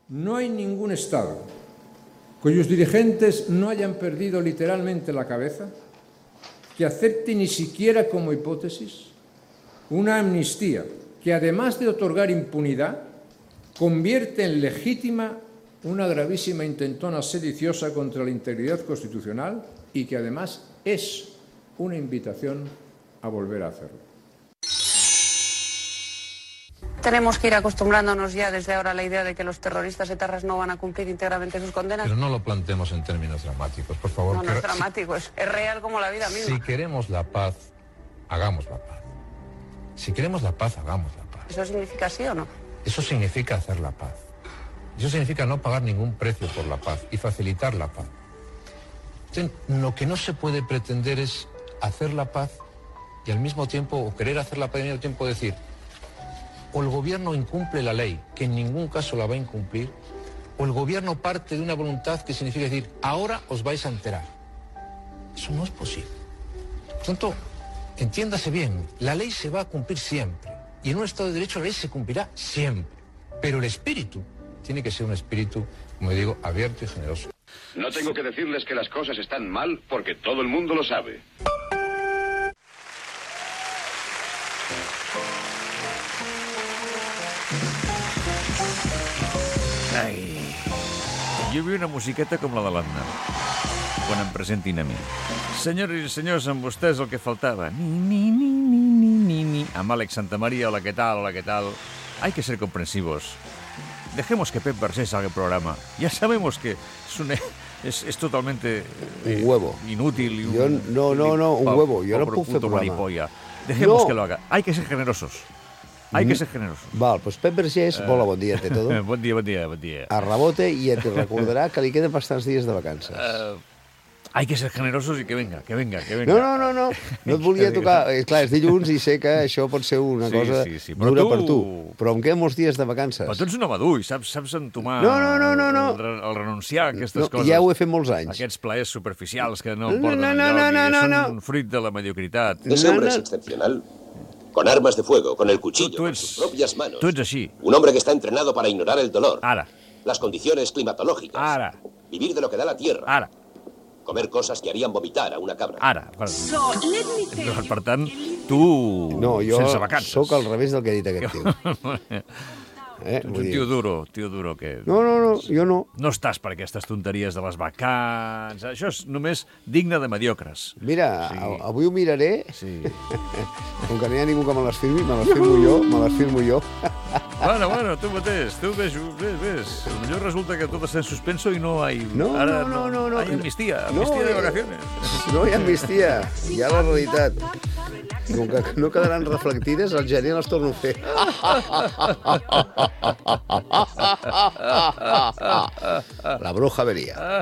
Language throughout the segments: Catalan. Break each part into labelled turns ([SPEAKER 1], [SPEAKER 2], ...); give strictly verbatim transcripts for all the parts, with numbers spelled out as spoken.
[SPEAKER 1] no hay ningún Estado cuyos dirigentes no hayan perdido literalmente la cabeza que acepte ni siquiera como hipótesis una amnistía que, además de otorgar impunidad, convierte en legítima una gravísima intentona sediciosa contra la integridad constitucional y que, además, es una invitación a volver a hacerlo.
[SPEAKER 2] Tenemos que ir acostumbrándonos ya desde ahora a la idea de que los terroristas etarras no van a cumplir íntegramente sus condenas.
[SPEAKER 3] Pero no lo planteemos en términos dramáticos, por favor.
[SPEAKER 2] No, no es dramático, es, es real como la vida misma.
[SPEAKER 3] Si queremos la paz, hagamos la paz. Si queremos la paz, hagamos la paz.
[SPEAKER 2] ¿Eso significa sí o no?
[SPEAKER 3] Eso significa hacer la paz. Eso significa no pagar ningún precio por la paz y facilitar la paz. Entonces, lo que no se puede pretender es hacer la paz y al mismo tiempo, o querer hacer la paz y al mismo tiempo decir, o el gobierno incumple la ley, que en ningún caso la va a incumplir, o el gobierno parte de una voluntad que significa decir, ahora os vais a enterar. Eso no es posible. Por tanto, entiéndase bien, la ley se va a cumplir siempre. Y en un Estado de Derecho la ley se cumplirá siempre. Pero el espíritu tiene que ser un espíritu, como digo, abierto y generoso.
[SPEAKER 4] No tengo que decirles que las cosas están mal porque todo el mundo lo sabe.
[SPEAKER 5] Ai, jo vull una musiqueta com la de l'Anna, quan em presentin a mi. Senyores i senyors, amb vostès el que faltava. Ni, ni, ni, ni, ni, ni, ni. Amb Àlex Santamaría, hola, ¿qué tal? Hola, ¿qué tal? Hay que ser comprensivos. Dejemos que Pep Garcés haga el programa. Ya sabemos que es, un, es, es totalmente
[SPEAKER 6] eh, un huevo.
[SPEAKER 5] Inútil. Y un,
[SPEAKER 6] yo, no, no, no, un huevo. Yo no puedo hacer programa.
[SPEAKER 5] Dejemos
[SPEAKER 6] no.
[SPEAKER 5] que lo haga. Hay que ser generosos. Hay que ser generosos.
[SPEAKER 6] Val, doncs Pep Vergés, uh, hola, bon dia, té tot.
[SPEAKER 5] Bon dia, bon dia, bon dia.
[SPEAKER 6] A rebote i et recordarà que li queden bastants dies de vacances.
[SPEAKER 5] Uh, hay que ser generosos i que venga, que venga, que venga.
[SPEAKER 6] No, no, no, no, no et volia tocar. Eh, clar, és dilluns i sé que això pot ser una
[SPEAKER 5] sí,
[SPEAKER 6] cosa
[SPEAKER 5] sí, sí.
[SPEAKER 6] dura
[SPEAKER 5] tu...
[SPEAKER 6] per tu. Però em queden molts dies de vacances.
[SPEAKER 5] Però tu ets un home dur i saps, saps entomar
[SPEAKER 6] no, no, no, no, no.
[SPEAKER 5] El, el renunciar a aquestes
[SPEAKER 6] no,
[SPEAKER 5] coses.
[SPEAKER 6] Ja ho he fet molts anys.
[SPEAKER 5] Aquests plaers superficials que no,
[SPEAKER 6] no
[SPEAKER 5] porten
[SPEAKER 6] no, no,
[SPEAKER 5] enlloc
[SPEAKER 6] no, no,
[SPEAKER 5] i
[SPEAKER 6] no,
[SPEAKER 5] són
[SPEAKER 6] no.
[SPEAKER 5] un fruit de la mediocritat.
[SPEAKER 7] Ese hombre es excepcional. Con armas de fuego, con el cuchillo,
[SPEAKER 5] tu, tu ets,
[SPEAKER 7] con sus propias manos.
[SPEAKER 5] Tu ets així.
[SPEAKER 7] Un hombre que está entrenado para ignorar el dolor.
[SPEAKER 5] Ara.
[SPEAKER 7] Las condiciones climatológicas.
[SPEAKER 5] Ara.
[SPEAKER 7] Vivir de lo que da la tierra.
[SPEAKER 5] Ara.
[SPEAKER 7] Comer cosas que harían vomitar a una cabra.
[SPEAKER 5] Ara. Per, per tant, tu
[SPEAKER 6] no, jo
[SPEAKER 5] sense vacances.
[SPEAKER 6] Sóc al revés del que ha dit aquest tio.
[SPEAKER 5] Eh? Tu ets un tio duro, tio duro que...
[SPEAKER 6] No, no, no, jo no.
[SPEAKER 5] No estàs per aquestes tonteries de les vacances. Això és només digne de mediocres.
[SPEAKER 6] Mira,
[SPEAKER 5] sí.
[SPEAKER 6] avui ho miraré.
[SPEAKER 5] Sí.
[SPEAKER 6] Com que no hi ha ningú que me les firmi, me les firmo jo, me les firmo jo.
[SPEAKER 5] Bueno, bueno, tu mateix, tu ves, ves, ves. Potser resulta que tot està en suspenso i no hay...
[SPEAKER 6] No,
[SPEAKER 5] Ara,
[SPEAKER 6] no, no, no.
[SPEAKER 5] Hay amnistía, amnistía
[SPEAKER 6] no,
[SPEAKER 5] de vacaciones.
[SPEAKER 6] No hi ha amnistia, hi ha la realitat. Com que no quedaran reflectides, al gener les torno a fer. La bruja veria.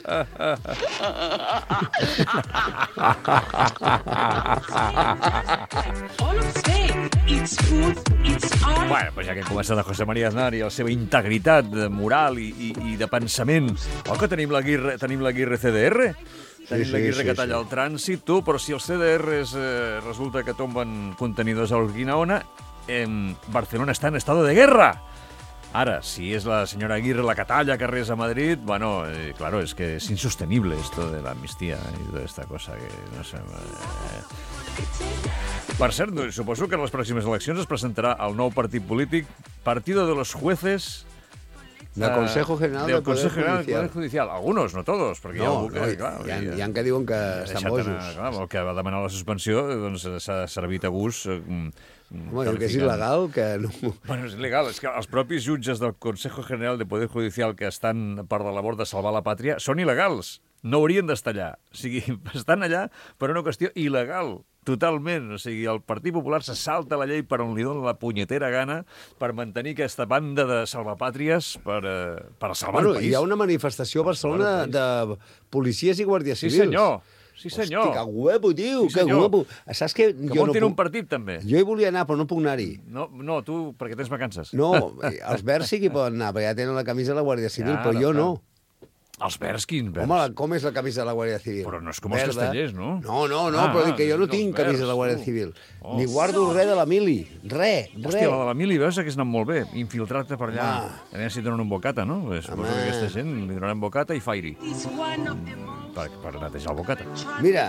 [SPEAKER 5] Bueno, pues ja que hem començat a José María Aznar i la seva integritat moral i, i, i de pensament, oh, que tenim l'Aguirre, tenim l'Aguirre C D R? Tenim sí, l'Aguirre sí, que talla sí. el trànsit, tu, però si els C D Rs eh, resulta que tomben contenidors a Urquinaona, eh, Barcelona està en estado de guerra. Ara, si es la señora Aguirre la que talla carrers a Madrid, bueno, eh, claro, es que es insostenible esto de la amnistía y toda esta cosa que, no sé... Eh. Per cert, suposo que en les pròximes eleccions es presentarà el nou partit polític Partido de los Jueces...
[SPEAKER 6] Del Consejo General del, del Poder
[SPEAKER 5] General
[SPEAKER 6] Judicial.
[SPEAKER 5] Poder Judicial. Algunos, no todos, perquè
[SPEAKER 6] no,
[SPEAKER 5] hi ha algú que...
[SPEAKER 6] No,
[SPEAKER 5] clar,
[SPEAKER 6] hi, ha, hi ha que diuen que estan bojos.
[SPEAKER 5] Clar, el que va demanar la suspensió doncs s'ha servit a gust...
[SPEAKER 6] Home, que és il·legal, que no...
[SPEAKER 5] Bueno, és il·legal, és que els propis jutges del Consejo General de Poder Judicial que estan per la labor de salvar la pàtria són il·legals, no haurien d'estar allà. O sigui, estan allà per una qüestió il·legal, totalment. O sigui, el Partit Popular se salta la llei per on li dona la punyetera gana per mantenir aquesta banda de salvapàtries per, uh, per salvar
[SPEAKER 6] bueno,
[SPEAKER 5] el país.
[SPEAKER 6] Hi ha una manifestació a Barcelona de policies i guàrdies civils.
[SPEAKER 5] Sí, senyor. Sí, senyor.
[SPEAKER 6] Hosti, que guapo, tio,
[SPEAKER 5] sí,
[SPEAKER 6] que guapo. Saps que...
[SPEAKER 5] Que
[SPEAKER 6] jo
[SPEAKER 5] muntin
[SPEAKER 6] no
[SPEAKER 5] un partit, també.
[SPEAKER 6] Jo hi volia anar, però no puc anar-hi.
[SPEAKER 5] No, no, tu, perquè tens vacances.
[SPEAKER 6] No, els verds sí que hi poden anar, perquè ja tenen la camisa de la Guàrdia Civil, ja, però jo no.
[SPEAKER 5] Els verds, quins verds?
[SPEAKER 6] Home, la, com és la camisa de la Guàrdia Civil?
[SPEAKER 5] Però no és com els
[SPEAKER 6] Verda.
[SPEAKER 5] castellers, no?
[SPEAKER 6] No, no, no,
[SPEAKER 5] Ah,
[SPEAKER 6] però dic que jo no
[SPEAKER 5] els
[SPEAKER 6] tinc
[SPEAKER 5] verds,
[SPEAKER 6] camisa de la Guàrdia
[SPEAKER 5] tu.
[SPEAKER 6] Civil.
[SPEAKER 5] Oh.
[SPEAKER 6] Ni guardo res de la mili. Res, res.
[SPEAKER 5] Hòstia, la de la Mili, veus que has anat molt bé. Infiltrat-te per allà.
[SPEAKER 6] Home.
[SPEAKER 5] A veure si donen un bocata, no? Pues, suposo
[SPEAKER 6] Home.
[SPEAKER 5] que aquesta gent li donaran bocata i fairi. Per, per netejar el bocata.
[SPEAKER 6] Mira,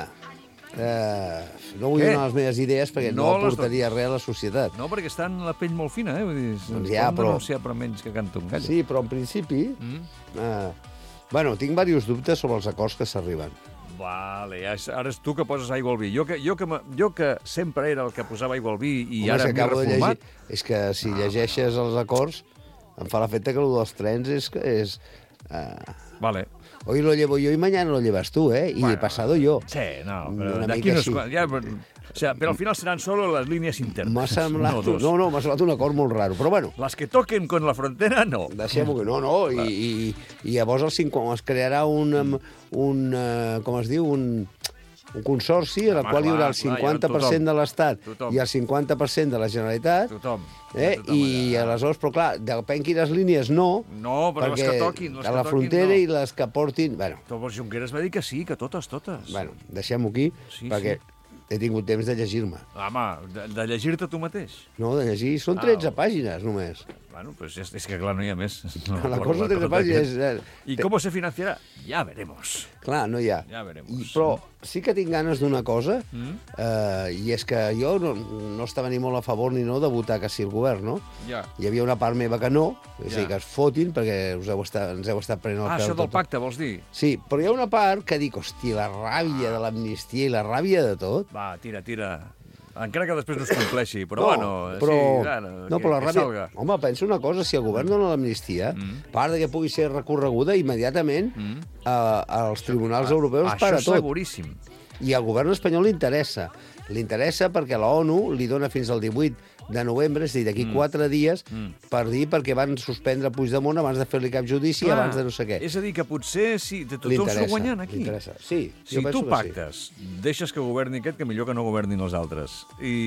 [SPEAKER 6] eh, no vull
[SPEAKER 5] Què?
[SPEAKER 6] donar les meves idees perquè no,
[SPEAKER 5] No les
[SPEAKER 6] aportaria res a la societat.
[SPEAKER 5] No, perquè estan la pell molt fina, eh? Vull dir,
[SPEAKER 6] Doncs
[SPEAKER 5] es
[SPEAKER 6] ja,
[SPEAKER 5] poden
[SPEAKER 6] però-
[SPEAKER 5] denunciar per menys que canta un gall.
[SPEAKER 6] Sí, però en principi...
[SPEAKER 5] Mm.
[SPEAKER 6] Eh, bueno, tinc diversos dubtes sobre els acords que s'arriben.
[SPEAKER 5] Vale, ja és- ara és tu que poses aigua al vi. Jo que, jo que, me- jo que sempre era el que posava aigua al vi i
[SPEAKER 6] Home,
[SPEAKER 5] ara
[SPEAKER 6] si
[SPEAKER 5] m'he
[SPEAKER 6] acabo de
[SPEAKER 5] reformat...
[SPEAKER 6] llegir... És que si llegeixes els acords, em fa l'efecte que el dels trens és... que és eh,
[SPEAKER 5] Vale.
[SPEAKER 6] hoy lo llevo yo y mañana lo llevas tú, ¿eh? Y
[SPEAKER 5] Bueno,
[SPEAKER 6] he pasado yo.
[SPEAKER 5] Sí, no, però
[SPEAKER 6] Una
[SPEAKER 5] d'aquí
[SPEAKER 6] mica
[SPEAKER 5] no és...
[SPEAKER 6] així.
[SPEAKER 5] quan- Ja, però, o sea, però al final seran solo les línies internes.
[SPEAKER 6] M'ha semblat...
[SPEAKER 5] No, dos.
[SPEAKER 6] No, no, m'ha semblat un acord molt raro. Però bueno,
[SPEAKER 5] Les que toquen con la frontera, no.
[SPEAKER 6] deixem-ho que no, no. I, i, i llavors el cinquanta, es crearà un, um, un uh, com es diu, un, un consorci en el
[SPEAKER 5] Home,
[SPEAKER 6] qual hi haurà el
[SPEAKER 5] clar, clar,
[SPEAKER 6] cinquanta per cent
[SPEAKER 5] tothom.
[SPEAKER 6] de l'Estat
[SPEAKER 5] Tothom.
[SPEAKER 6] i el cinquanta per cent de la Generalitat.
[SPEAKER 5] Tothom.
[SPEAKER 6] Eh?
[SPEAKER 5] Tothom
[SPEAKER 6] I
[SPEAKER 5] allà.
[SPEAKER 6] aleshores, però clar, depèn quines línies no,
[SPEAKER 5] No, però les
[SPEAKER 6] perquè
[SPEAKER 5] que toquin, les
[SPEAKER 6] a
[SPEAKER 5] que
[SPEAKER 6] la
[SPEAKER 5] toquin,
[SPEAKER 6] frontera
[SPEAKER 5] no.
[SPEAKER 6] i les que portin... Bueno,
[SPEAKER 5] Tom Junqueras va dir que sí, que totes, totes.
[SPEAKER 6] bueno deixem-ho aquí,
[SPEAKER 5] Sí,
[SPEAKER 6] perquè
[SPEAKER 5] sí.
[SPEAKER 6] he tingut temps de llegir-me.
[SPEAKER 5] Home, de, de llegir-te tu mateix.
[SPEAKER 6] No, de llegir... Són
[SPEAKER 5] Ah,
[SPEAKER 6] tretze pàgines, només.
[SPEAKER 5] Bueno, pues és, és que clar, no hi ha més. No,
[SPEAKER 6] La
[SPEAKER 5] per
[SPEAKER 6] cosa de tretze pàgines...
[SPEAKER 5] aquest.
[SPEAKER 6] eh,
[SPEAKER 5] ¿Y cómo se financiará? Ya veremos.
[SPEAKER 6] Clar, no hi ha.
[SPEAKER 5] Ja veremos.
[SPEAKER 6] I, però sí que tinc ganes d'una cosa,
[SPEAKER 5] Mm?
[SPEAKER 6] eh, i és que jo no, no estava ni molt a favor ni no de votar que sí el govern, no?
[SPEAKER 5] Ja.
[SPEAKER 6] Hi havia una part meva que no, és a dir,
[SPEAKER 5] Ja.
[SPEAKER 6] que es fotin perquè us heu estat, ens heu estat prenent el
[SPEAKER 5] Ah,
[SPEAKER 6] peu.
[SPEAKER 5] això del
[SPEAKER 6] tot.
[SPEAKER 5] pacte, vols dir?
[SPEAKER 6] Sí, però hi ha una part que dic, hòstia, la ràbia de l'amnistia i la ràbia de tot.
[SPEAKER 5] Va, tira, tira. Encara que després no es compleixi, però bueno,
[SPEAKER 6] però,
[SPEAKER 5] sí, ara,
[SPEAKER 6] no,
[SPEAKER 5] que,
[SPEAKER 6] però la
[SPEAKER 5] que
[SPEAKER 6] ràbia...
[SPEAKER 5] salga.
[SPEAKER 6] Home, pensa una cosa, si el govern dona l'amnistia,
[SPEAKER 5] Mm.
[SPEAKER 6] a part de que pugui ser recorreguda immediatament
[SPEAKER 5] Mm.
[SPEAKER 6] a, als tribunals europeus
[SPEAKER 5] Això
[SPEAKER 6] per a
[SPEAKER 5] és
[SPEAKER 6] tot.
[SPEAKER 5] seguríssim.
[SPEAKER 6] I al govern espanyol li interessa. Li interessa perquè la ONU li dona fins al divuit de novembre, és a dir, d'aquí
[SPEAKER 5] Mm.
[SPEAKER 6] quatre dies,
[SPEAKER 5] Mm.
[SPEAKER 6] per dir perquè van suspendre Puigdemont abans de fer-li cap judici,
[SPEAKER 5] Clar,
[SPEAKER 6] abans de no sé què.
[SPEAKER 5] És a dir, que potser sí,
[SPEAKER 6] Li
[SPEAKER 5] tothom
[SPEAKER 6] interessa,
[SPEAKER 5] s'ho guanyant
[SPEAKER 6] li
[SPEAKER 5] aquí.
[SPEAKER 6] interessa. Sí,
[SPEAKER 5] Si
[SPEAKER 6] jo penso
[SPEAKER 5] tu
[SPEAKER 6] que
[SPEAKER 5] pactes, deixes que governi aquest, que millor que no governin els altres.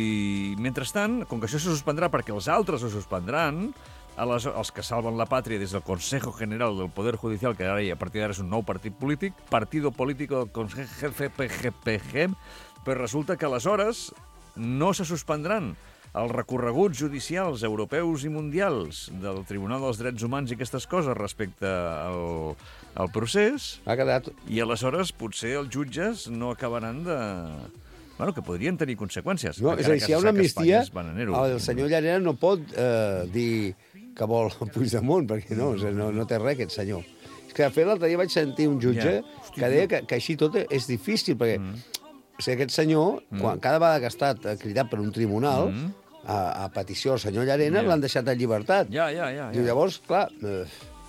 [SPEAKER 5] I, mentrestant, com que això se suspendrà perquè els altres ho suspendran, a les, els que salven la pàtria des del Consejo General del Poder Judicial, que ara i a partir d'ara és un nou partit polític, Partido Político Consejo G P G, però resulta que aleshores no se suspendran els recorreguts judicials europeus i mundials del Tribunal dels Drets Humans i aquestes coses respecte al, al procés,
[SPEAKER 6] Ha quedat...
[SPEAKER 5] i aleshores potser els jutges no acabaran de... Bueno, que podrien tenir conseqüències.
[SPEAKER 6] No, és a
[SPEAKER 5] encara
[SPEAKER 6] dir,
[SPEAKER 5] que
[SPEAKER 6] si hi ha
[SPEAKER 5] se
[SPEAKER 6] una
[SPEAKER 5] sap que Espanya
[SPEAKER 6] amnistia,
[SPEAKER 5] és bananero.
[SPEAKER 6] el senyor Llarena no pot eh, dir que vol Puigdemont, perquè no, o sigui, no, no té res aquest senyor. És que, de fet, l'altre dia vaig sentir un jutge
[SPEAKER 5] Ja. Hosti,
[SPEAKER 6] que deia que, que així tot és difícil, perquè
[SPEAKER 5] Mm.
[SPEAKER 6] o sigui, aquest senyor, quan, cada vegada que ha estat eh, cridat per un tribunal,
[SPEAKER 5] Mm.
[SPEAKER 6] a, a petició del senyor Llarena,
[SPEAKER 5] Ja.
[SPEAKER 6] l'han deixat en llibertat.
[SPEAKER 5] Ja, ja, ja.
[SPEAKER 6] Diu,
[SPEAKER 5] ja.
[SPEAKER 6] llavors, clar... Eh,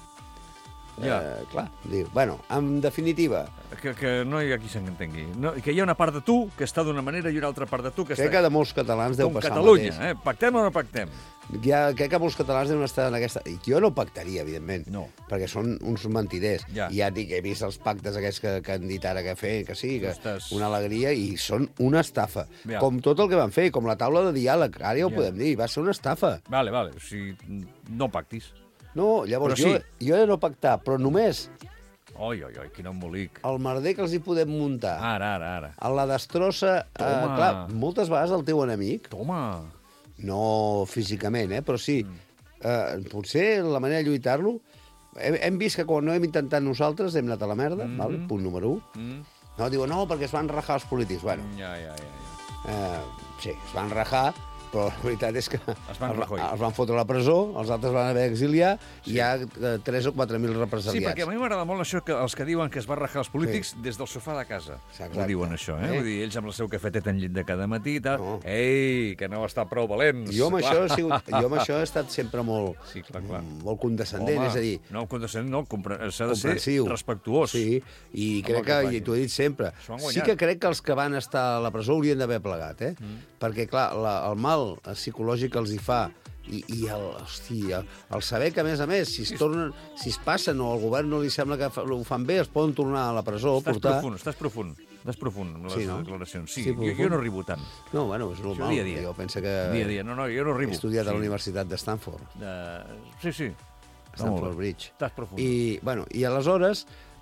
[SPEAKER 5] Ja.
[SPEAKER 6] eh, clar, diu, bueno, en definitiva,
[SPEAKER 5] Que, que no hi ha qui s'entengui. No, que hi ha una part de tu que està d'una manera i una altra part de tu que
[SPEAKER 6] crec
[SPEAKER 5] està...
[SPEAKER 6] que de molts catalans deu
[SPEAKER 5] Com
[SPEAKER 6] passar
[SPEAKER 5] Catalunya,
[SPEAKER 6] el mateix.
[SPEAKER 5] eh? Pactem o no pactem?
[SPEAKER 6] Hi ha, crec que molts catalans deuen estar en aquesta... I jo no pactaria, evidentment,
[SPEAKER 5] No.
[SPEAKER 6] perquè són uns mentiders.
[SPEAKER 5] Ja.
[SPEAKER 6] I ja dic, he vist els pactes aquests que, que han dit ara que fer, que sí, que
[SPEAKER 5] Estàs-
[SPEAKER 6] una alegria, i són una estafa.
[SPEAKER 5] Ja.
[SPEAKER 6] Com tot el que van fer, com la taula de diàleg, ara ja ho
[SPEAKER 5] Ja.
[SPEAKER 6] podem dir, va ser una estafa.
[SPEAKER 5] Vale, vale, o sigui, no pactis.
[SPEAKER 6] No, llavors
[SPEAKER 5] Però
[SPEAKER 6] jo,
[SPEAKER 5] sí.
[SPEAKER 6] jo he de no pactar, però només
[SPEAKER 5] Oi, oi, oi, quin embolic.
[SPEAKER 6] el merder que els hi podem muntar,
[SPEAKER 5] Ara, ara, ara.
[SPEAKER 6] a la destrossa... Eh,
[SPEAKER 5] Toma.
[SPEAKER 6] clar, moltes vegades el teu enemic,
[SPEAKER 5] Toma.
[SPEAKER 6] no físicament, eh, però sí,
[SPEAKER 5] Mm.
[SPEAKER 6] eh, potser la manera de lluitar-lo... Hem, hem vist que quan no hem intentat nosaltres hem anat a la merda,
[SPEAKER 5] Mm.
[SPEAKER 6] val? Punt número un.
[SPEAKER 5] Mm.
[SPEAKER 6] No, diuen, no, perquè es van rajar els polítics. Bueno,
[SPEAKER 5] Ja, ja, ja. ja.
[SPEAKER 6] eh, sí, es van rajar, però la veritat és que
[SPEAKER 5] Es van
[SPEAKER 6] els,
[SPEAKER 5] rajoir.
[SPEAKER 6] els van fotre a la presó, els altres van haver d'exiliar, sí. i hi ha eh, tres o quatre mil
[SPEAKER 5] Sí,
[SPEAKER 6] represaliats.
[SPEAKER 5] perquè a mi m'agrada molt això que els que diuen que es va rajar els polítics sí. des del sofà de casa.
[SPEAKER 6] Exacte.
[SPEAKER 5] Ho diuen això, eh?
[SPEAKER 6] Eh?
[SPEAKER 5] Vull dir, ells amb el seu cafetet en llit de cada matí i tal.
[SPEAKER 6] No.
[SPEAKER 5] Ei, que no està prou valents.
[SPEAKER 6] Jo amb,
[SPEAKER 5] Clar.
[SPEAKER 6] això he sigut, jo amb això he estat sempre molt,
[SPEAKER 5] Sí, clar, clar.
[SPEAKER 6] molt condescendent,
[SPEAKER 5] Home,
[SPEAKER 6] és a dir,
[SPEAKER 5] no, condescendent no, compre- s'ha de ser
[SPEAKER 6] comprensiu.
[SPEAKER 5] respectuós.
[SPEAKER 6] Sí, i
[SPEAKER 5] Amb
[SPEAKER 6] crec
[SPEAKER 5] el que
[SPEAKER 6] que,
[SPEAKER 5] facin.
[SPEAKER 6] i t'ho he dit sempre,
[SPEAKER 5] S'ho han
[SPEAKER 6] sí
[SPEAKER 5] guanyat.
[SPEAKER 6] que crec que els que van estar a la presó haurien d'haver plegat, eh?
[SPEAKER 5] Mm.
[SPEAKER 6] Perquè, clar, la, el mal psicològic que els hi fa i, i el, hosti, el, el saber que, a més a més, si es, tornen, si es passen o al govern no li sembla que fa, ho fan bé, es poden tornar a la presó,
[SPEAKER 5] Estàs
[SPEAKER 6] portar...
[SPEAKER 5] profund, estàs profund. Estàs profund amb les
[SPEAKER 6] Sí, no?
[SPEAKER 5] declaracions. Sí,
[SPEAKER 6] Sí,
[SPEAKER 5] jo,
[SPEAKER 6] profund.
[SPEAKER 5] jo no arribo tant.
[SPEAKER 6] No, bueno, és normal.
[SPEAKER 5] dia a dia.
[SPEAKER 6] Jo penso que
[SPEAKER 5] Dia a dia. No, no, jo no
[SPEAKER 6] he
[SPEAKER 5] arribo.
[SPEAKER 6] estudiat a la
[SPEAKER 5] Sí.
[SPEAKER 6] Universitat de Stanford,
[SPEAKER 5] De... Sí, sí.
[SPEAKER 6] Stanford
[SPEAKER 5] molt bé.
[SPEAKER 6] Bridge.
[SPEAKER 5] Estàs profund.
[SPEAKER 6] I, bueno, i aleshores,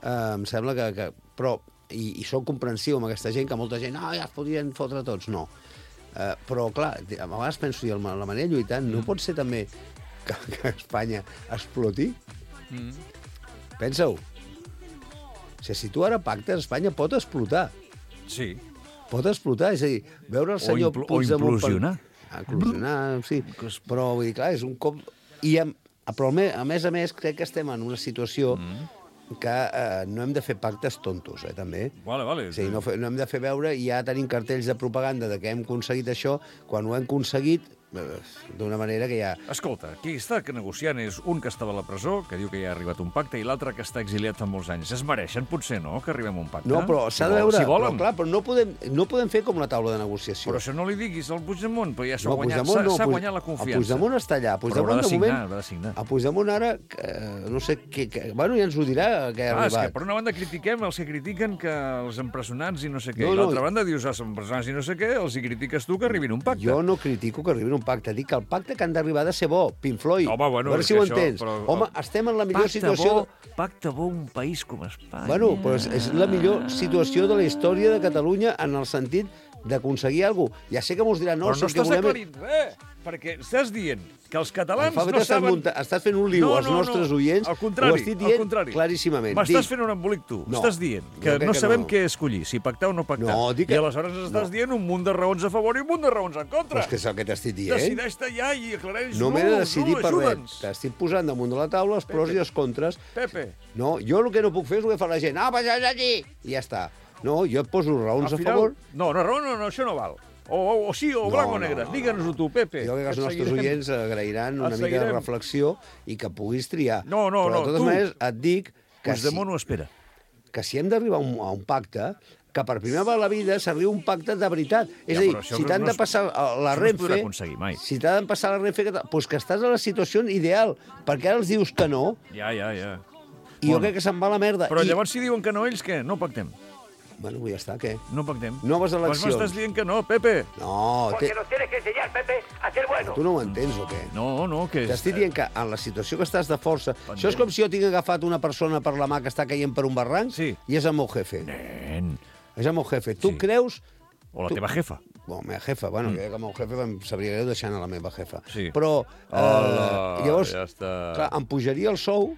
[SPEAKER 6] eh, em sembla que... que però, i, i soc comprensiu amb aquesta gent, que molta gent, no, ja es podrien fotre tots. No. Eh, però, clar, a vegades penso, i la manera lluitant, no pot ser també que, que Espanya exploti? Mm. Pensa-ho. O sigui, si tu ara pactes, Espanya pot explotar.
[SPEAKER 5] Sí.
[SPEAKER 6] Pot explotar, és a dir, veure el senyor
[SPEAKER 5] impl
[SPEAKER 6] Puigdemont...
[SPEAKER 5] O implosionar.
[SPEAKER 6] Per... Implosionar, sí. Però, vull dir, clar, és un cop... I, a, però, a més a més, crec que estem en una situació mm. que eh, no hem de fer pactes tontos, eh, també.
[SPEAKER 5] Vale, vale.
[SPEAKER 6] O sigui, no, fe, no hem de fer veure, i ja tenim cartells de propaganda de que hem aconseguit això, quan ho hem aconseguit, d'una manera que ja...
[SPEAKER 5] Escolta, qui està negociant és un que estava a la presó, que diu que ja ha arribat un pacte, i l'altre que està exiliat fa molts anys. Es mereixen, potser, no?, que arribem a un pacte?
[SPEAKER 6] No, però s'ha de veure...
[SPEAKER 5] Si volen.
[SPEAKER 6] Però, clar, però no podem, no podem fer com una taula de negociació.
[SPEAKER 5] Però això no li diguis al Puigdemont, però ja s'ha
[SPEAKER 6] no,
[SPEAKER 5] guanyat,
[SPEAKER 6] no,
[SPEAKER 5] guanyat la confiança.
[SPEAKER 6] El Puigdemont està allà. Puigdemont,
[SPEAKER 5] però haurà de signar,
[SPEAKER 6] moment,
[SPEAKER 5] haurà de signar.
[SPEAKER 6] El Puigdemont ara, eh, no sé, que, que, bueno, ja ens ho dirà, que ha
[SPEAKER 5] ah,
[SPEAKER 6] arribat.
[SPEAKER 5] És que per una banda critiquem els que critiquen que els empresonats i no sé què,
[SPEAKER 6] no,
[SPEAKER 5] i l'altra
[SPEAKER 6] no,
[SPEAKER 5] banda dius els empresonats i no sé què, els hi critiques tu que arribin a un pacte.
[SPEAKER 6] Jo no critico que arribin a un pacte, dic que el pacte que han d'arribar ha de ser bo, Pink Floyd.
[SPEAKER 5] Home, bueno,
[SPEAKER 6] a veure si ho
[SPEAKER 5] això,
[SPEAKER 6] entens.
[SPEAKER 5] Però...
[SPEAKER 6] Home, estem en la millor
[SPEAKER 5] pacte
[SPEAKER 6] situació...
[SPEAKER 5] Bo, pacte bo un país com Espanya.
[SPEAKER 6] Bueno, però és, és la millor situació de la història de Catalunya en el sentit d'aconseguir alguna cosa. Ja sé que mos diran... No,
[SPEAKER 5] però no
[SPEAKER 6] si
[SPEAKER 5] estàs
[SPEAKER 6] volem...
[SPEAKER 5] aclarint res, perquè estàs dient que els catalans
[SPEAKER 6] Alfabet,
[SPEAKER 5] no
[SPEAKER 6] estàs
[SPEAKER 5] saben...
[SPEAKER 6] Munta... Estàs fent un liu
[SPEAKER 5] no,
[SPEAKER 6] als
[SPEAKER 5] no,
[SPEAKER 6] nostres
[SPEAKER 5] no.
[SPEAKER 6] oients.
[SPEAKER 5] Al contrari,
[SPEAKER 6] ho estic dient
[SPEAKER 5] al contrari.
[SPEAKER 6] claríssimament.
[SPEAKER 5] M'estàs
[SPEAKER 6] dic...
[SPEAKER 5] fent un embolic tu.
[SPEAKER 6] No,
[SPEAKER 5] estàs dient que no
[SPEAKER 6] que
[SPEAKER 5] sabem
[SPEAKER 6] no.
[SPEAKER 5] què escollir, si pactar o no pactar.
[SPEAKER 6] No, dic que...
[SPEAKER 5] I aleshores ens estàs no. dient un munt de raons a favor i un munt de raons en contra.
[SPEAKER 6] Però és que és el que t'estic dient.
[SPEAKER 5] Decideix-te ja i aclareix.
[SPEAKER 6] No m'he de decidir
[SPEAKER 5] no,
[SPEAKER 6] per res. T'estic posant damunt de la taula els pros
[SPEAKER 5] Pepe.
[SPEAKER 6] i els contres.
[SPEAKER 5] Pepe.
[SPEAKER 6] No, jo el que no puc fer és el que fa la gent. Ah, vas allí! I ja està. No, jo et poso raons
[SPEAKER 5] Al final...
[SPEAKER 6] a favor.
[SPEAKER 5] No, no, no, no, això no val. O, o, o sí, o
[SPEAKER 6] no,
[SPEAKER 5] blanc o
[SPEAKER 6] no,
[SPEAKER 5] negre.
[SPEAKER 6] no,
[SPEAKER 5] Digue'ns-ho tu, Pepe.
[SPEAKER 6] Jo crec que els nostres seguirem. oients agrairan una
[SPEAKER 5] Els
[SPEAKER 6] mica
[SPEAKER 5] seguirem.
[SPEAKER 6] de reflexió i que puguis triar.
[SPEAKER 5] No, no,
[SPEAKER 6] Però,
[SPEAKER 5] no,
[SPEAKER 6] de totes
[SPEAKER 5] tu.
[SPEAKER 6] maneres, et dic que si,
[SPEAKER 5] Puigdemont ho espera.
[SPEAKER 6] que si hem d'arribar a, un, a un pacte, que per primera vegada a la vida s'arriba a un pacte de veritat. És
[SPEAKER 5] Ja,
[SPEAKER 6] a dir,
[SPEAKER 5] això
[SPEAKER 6] si
[SPEAKER 5] no
[SPEAKER 6] t'han
[SPEAKER 5] es-
[SPEAKER 6] de passar la
[SPEAKER 5] això no es
[SPEAKER 6] Renfe...
[SPEAKER 5] podrà aconseguir mai.
[SPEAKER 6] Si t'han de passar la Renfe... Doncs que estàs a la situació ideal, perquè ara els dius que no,
[SPEAKER 5] Ja, ja, ja.
[SPEAKER 6] i jo crec que se'n va a la merda.
[SPEAKER 5] Però
[SPEAKER 6] I...
[SPEAKER 5] llavors si diuen que no ells, què? No pactem.
[SPEAKER 6] Bueno, ja està, què?
[SPEAKER 5] No pactem.
[SPEAKER 6] Noves
[SPEAKER 5] Doncs
[SPEAKER 6] eleccions.
[SPEAKER 5] m'estàs dient que no, Pepe.
[SPEAKER 6] No, te...
[SPEAKER 8] Porque nos tienes que enseñar, Pepe, a ser bueno.
[SPEAKER 6] tu no ho entens o què?
[SPEAKER 5] No, no, que...
[SPEAKER 6] T'estic dient que en la situació que estàs de força... Això és com si jo tinc agafat una persona per la mà que està caient per un barranc
[SPEAKER 5] Sí.
[SPEAKER 6] i és el meu jefe.
[SPEAKER 5] Nen.
[SPEAKER 6] És el meu jefe. Tu
[SPEAKER 5] Sí.
[SPEAKER 6] creus...
[SPEAKER 5] O la
[SPEAKER 6] Tu-
[SPEAKER 5] teva jefa.
[SPEAKER 6] Bueno, meva jefa, bueno, mm. que el meu jefe em sabria greu deixant a la meva jefa.
[SPEAKER 5] Sí.
[SPEAKER 6] Però, eh,
[SPEAKER 5] Hola,
[SPEAKER 6] llavors,
[SPEAKER 5] ja està.
[SPEAKER 6] clar, em pujaria el sou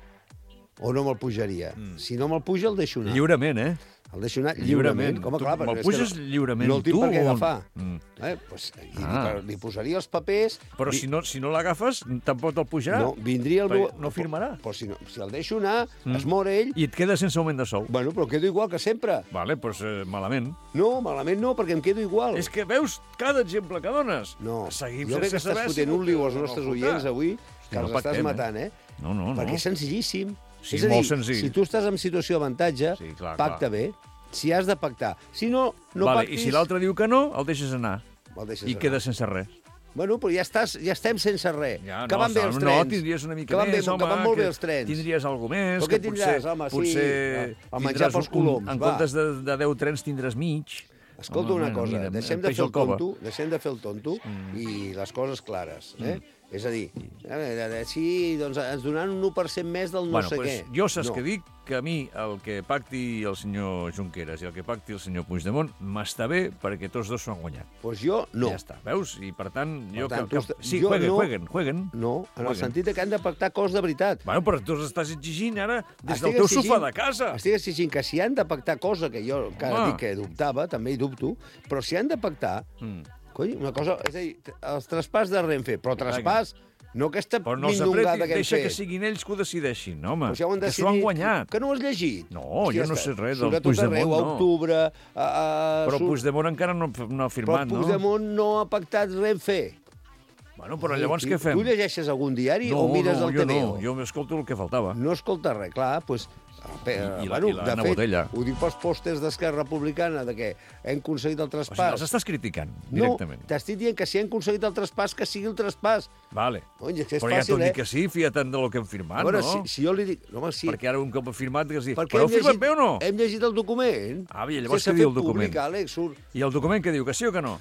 [SPEAKER 6] o no me'l pujaria? Mm. Si no me'l puja, el deixo anar.
[SPEAKER 5] Lliurement, eh?
[SPEAKER 6] El deixo anar
[SPEAKER 5] Lliurement.
[SPEAKER 6] lliurement. Com,
[SPEAKER 5] Tu
[SPEAKER 6] clar,
[SPEAKER 5] me'l
[SPEAKER 6] perquè és
[SPEAKER 5] puges
[SPEAKER 6] que no,
[SPEAKER 5] lliurement
[SPEAKER 6] no el tinc
[SPEAKER 5] tu
[SPEAKER 6] per què
[SPEAKER 5] o-
[SPEAKER 6] agafar.
[SPEAKER 5] Mm.
[SPEAKER 6] Eh? Pues, i
[SPEAKER 5] Ah.
[SPEAKER 6] li, li posaria els papers...
[SPEAKER 5] Però
[SPEAKER 6] li-
[SPEAKER 5] si no, si no l'agafes, tampoc te'l pujarà.
[SPEAKER 6] No, vindria el meu...
[SPEAKER 5] Perquè no firmarà.
[SPEAKER 6] Però si, no, si el deixo anar, mm. es mor ell...
[SPEAKER 5] I et quedes sense augment de sou.
[SPEAKER 6] Bueno, però quedo igual que sempre.
[SPEAKER 5] Vale, doncs eh, malament.
[SPEAKER 6] No, malament no, perquè em quedo igual.
[SPEAKER 5] És que veus cada exemple que dones.
[SPEAKER 6] No,
[SPEAKER 5] Seguim
[SPEAKER 6] jo crec que
[SPEAKER 5] sense
[SPEAKER 6] estàs
[SPEAKER 5] saber
[SPEAKER 6] fotent
[SPEAKER 5] si
[SPEAKER 6] un liu als
[SPEAKER 5] no
[SPEAKER 6] nostres
[SPEAKER 5] votar.
[SPEAKER 6] oients avui, que
[SPEAKER 5] No
[SPEAKER 6] els estàs
[SPEAKER 5] pactem, eh?
[SPEAKER 6] matant, eh?
[SPEAKER 5] No, no, no.
[SPEAKER 6] Perquè és senzillíssim.
[SPEAKER 5] Sí,
[SPEAKER 6] és a dir,
[SPEAKER 5] molt senzill.
[SPEAKER 6] si tu estàs en situació d'avantatge,
[SPEAKER 5] Sí, clar,
[SPEAKER 6] pacta
[SPEAKER 5] clar.
[SPEAKER 6] bé. Si has de pactar. Si no, no
[SPEAKER 5] vale,
[SPEAKER 6] pactis...
[SPEAKER 5] I si l'altre diu que no, el deixes anar.
[SPEAKER 6] el deixes
[SPEAKER 5] I
[SPEAKER 6] anar.
[SPEAKER 5] quedes sense res.
[SPEAKER 6] Bueno, però ja, estàs, ja estem sense res.
[SPEAKER 5] Ja,
[SPEAKER 6] que
[SPEAKER 5] no,
[SPEAKER 6] van bé els
[SPEAKER 5] no,
[SPEAKER 6] trens.
[SPEAKER 5] tindries una mica
[SPEAKER 6] que van
[SPEAKER 5] més,
[SPEAKER 6] bé,
[SPEAKER 5] home.
[SPEAKER 6] Que van molt bé
[SPEAKER 5] que
[SPEAKER 6] els trens.
[SPEAKER 5] Tindries alguna més.
[SPEAKER 6] Però què
[SPEAKER 5] que
[SPEAKER 6] tindràs,
[SPEAKER 5] potser,
[SPEAKER 6] home, sí,
[SPEAKER 5] potser
[SPEAKER 6] a menjar
[SPEAKER 5] tindràs
[SPEAKER 6] pels
[SPEAKER 5] un-
[SPEAKER 6] coloms,
[SPEAKER 5] En
[SPEAKER 6] va.
[SPEAKER 5] comptes de, de deu trens tindràs mig.
[SPEAKER 6] Escolta
[SPEAKER 5] Home,
[SPEAKER 6] una
[SPEAKER 5] mira,
[SPEAKER 6] cosa,
[SPEAKER 5] mira,
[SPEAKER 6] deixem de
[SPEAKER 5] peix
[SPEAKER 6] fer el
[SPEAKER 5] al cove.
[SPEAKER 6] tonto, deixem de fer el tonto mm. i les coses clares, eh? Mm. És a dir, eh, sí, doncs ens donaran un u per cent més del no
[SPEAKER 5] bueno,
[SPEAKER 6] sé
[SPEAKER 5] pues,
[SPEAKER 6] què.
[SPEAKER 5] jo saps
[SPEAKER 6] no.
[SPEAKER 5] que dic que a mi el que pacti el senyor Junqueras i el que pacti el senyor Puigdemont m'està bé perquè tots dos s'ho han guanyat.
[SPEAKER 6] Pues jo no.
[SPEAKER 5] Ja està, veus? I per tant, jo...
[SPEAKER 6] tant,
[SPEAKER 5] que,
[SPEAKER 6] tu
[SPEAKER 5] que,
[SPEAKER 6] est-
[SPEAKER 5] sí,
[SPEAKER 6] jo
[SPEAKER 5] jueguen,
[SPEAKER 6] no-
[SPEAKER 5] jueguen, jueguen.
[SPEAKER 6] No, en el
[SPEAKER 5] Jueguen.
[SPEAKER 6] sentit de que han de pactar coses de veritat.
[SPEAKER 5] Bueno, però tu els estàs exigint ara des
[SPEAKER 6] Estic
[SPEAKER 5] del teu
[SPEAKER 6] exigint-
[SPEAKER 5] sofà de casa.
[SPEAKER 6] Estic exigint que si han de pactar cosa que jo cada
[SPEAKER 5] Home.
[SPEAKER 6] dic que dubtava, també hi dubto, però si han de pactar,
[SPEAKER 5] Mm.
[SPEAKER 6] coi, una cosa, és a dir, els traspàs de Renfe, però traspàs, no aquesta
[SPEAKER 5] Però no els
[SPEAKER 6] mindongada
[SPEAKER 5] apretis,
[SPEAKER 6] que hem
[SPEAKER 5] deixa
[SPEAKER 6] fet.
[SPEAKER 5] que siguin ells que ho decideixin, home.
[SPEAKER 6] Però si ho han
[SPEAKER 5] que s'ho han
[SPEAKER 6] decidit,
[SPEAKER 5] guanyat.
[SPEAKER 6] Que no ho has llegit?
[SPEAKER 5] No,
[SPEAKER 6] Hòstia,
[SPEAKER 5] jo no
[SPEAKER 6] està.
[SPEAKER 5] sé res
[SPEAKER 6] Surt
[SPEAKER 5] del
[SPEAKER 6] a tot arreu,
[SPEAKER 5] Puigdemont,
[SPEAKER 6] a
[SPEAKER 5] no.
[SPEAKER 6] octubre... A, a,
[SPEAKER 5] Però
[SPEAKER 6] surt-
[SPEAKER 5] Puigdemont encara no, no ha
[SPEAKER 6] Però
[SPEAKER 5] firmat, no?
[SPEAKER 6] Puigdemont no ha pactat Renfe.
[SPEAKER 5] Bueno, però llavors què fem?
[SPEAKER 6] Tu llegeixes algun diari
[SPEAKER 5] no,
[SPEAKER 6] o mires
[SPEAKER 5] no,
[SPEAKER 6] el
[SPEAKER 5] jo
[SPEAKER 6] T V O?
[SPEAKER 5] no, jo m'escolto el que faltava.
[SPEAKER 6] No escolta res, clar, doncs...
[SPEAKER 5] I- i la-
[SPEAKER 6] bueno,
[SPEAKER 5] i la
[SPEAKER 6] de
[SPEAKER 5] Anna
[SPEAKER 6] fet,
[SPEAKER 5] Botella.
[SPEAKER 6] ho dic pels pòsters d'Esquerra Republicana, de que hem aconseguit el
[SPEAKER 5] O sigui,
[SPEAKER 6] traspàs.
[SPEAKER 5] els estàs criticant,
[SPEAKER 6] No,
[SPEAKER 5] directament.
[SPEAKER 6] t'estic dient que si hem aconseguit el traspàs, que sigui el traspàs.
[SPEAKER 5] Vale.
[SPEAKER 6] Oi, és que és
[SPEAKER 5] però ja
[SPEAKER 6] fàcil,
[SPEAKER 5] t'ho
[SPEAKER 6] eh?
[SPEAKER 5] dic que sí, fia't del que hem firmat,
[SPEAKER 6] a veure,
[SPEAKER 5] no?
[SPEAKER 6] si, si jo li dic... No, home, sí.
[SPEAKER 5] Perquè ara un cop ha firmat que es diu,
[SPEAKER 6] Perquè
[SPEAKER 5] però
[SPEAKER 6] hem
[SPEAKER 5] heu firmat
[SPEAKER 6] llegit-
[SPEAKER 5] bé o no?
[SPEAKER 6] Hem llegit el document.
[SPEAKER 5] Ah, i llavors
[SPEAKER 6] Sí, s'ha
[SPEAKER 5] què diu
[SPEAKER 6] fet
[SPEAKER 5] el document?
[SPEAKER 6] Públic, Àlex, surt.
[SPEAKER 5] I el document que diu, que sí o que no?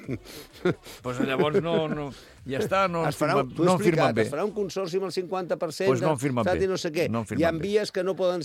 [SPEAKER 5] Doncs pues llavors no, no, ja està, no han
[SPEAKER 6] Es farà,
[SPEAKER 5] firmat,
[SPEAKER 6] t'ho he
[SPEAKER 5] no han
[SPEAKER 6] explicat,
[SPEAKER 5] firmat bé.
[SPEAKER 6] es farà un consorci amb el cinquanta per cent
[SPEAKER 5] Pues no han firmat
[SPEAKER 6] d'estat
[SPEAKER 5] bé.
[SPEAKER 6] i no sé què.
[SPEAKER 5] No han
[SPEAKER 6] Hi
[SPEAKER 5] firmat
[SPEAKER 6] ha
[SPEAKER 5] bé.
[SPEAKER 6] vies que no poden ser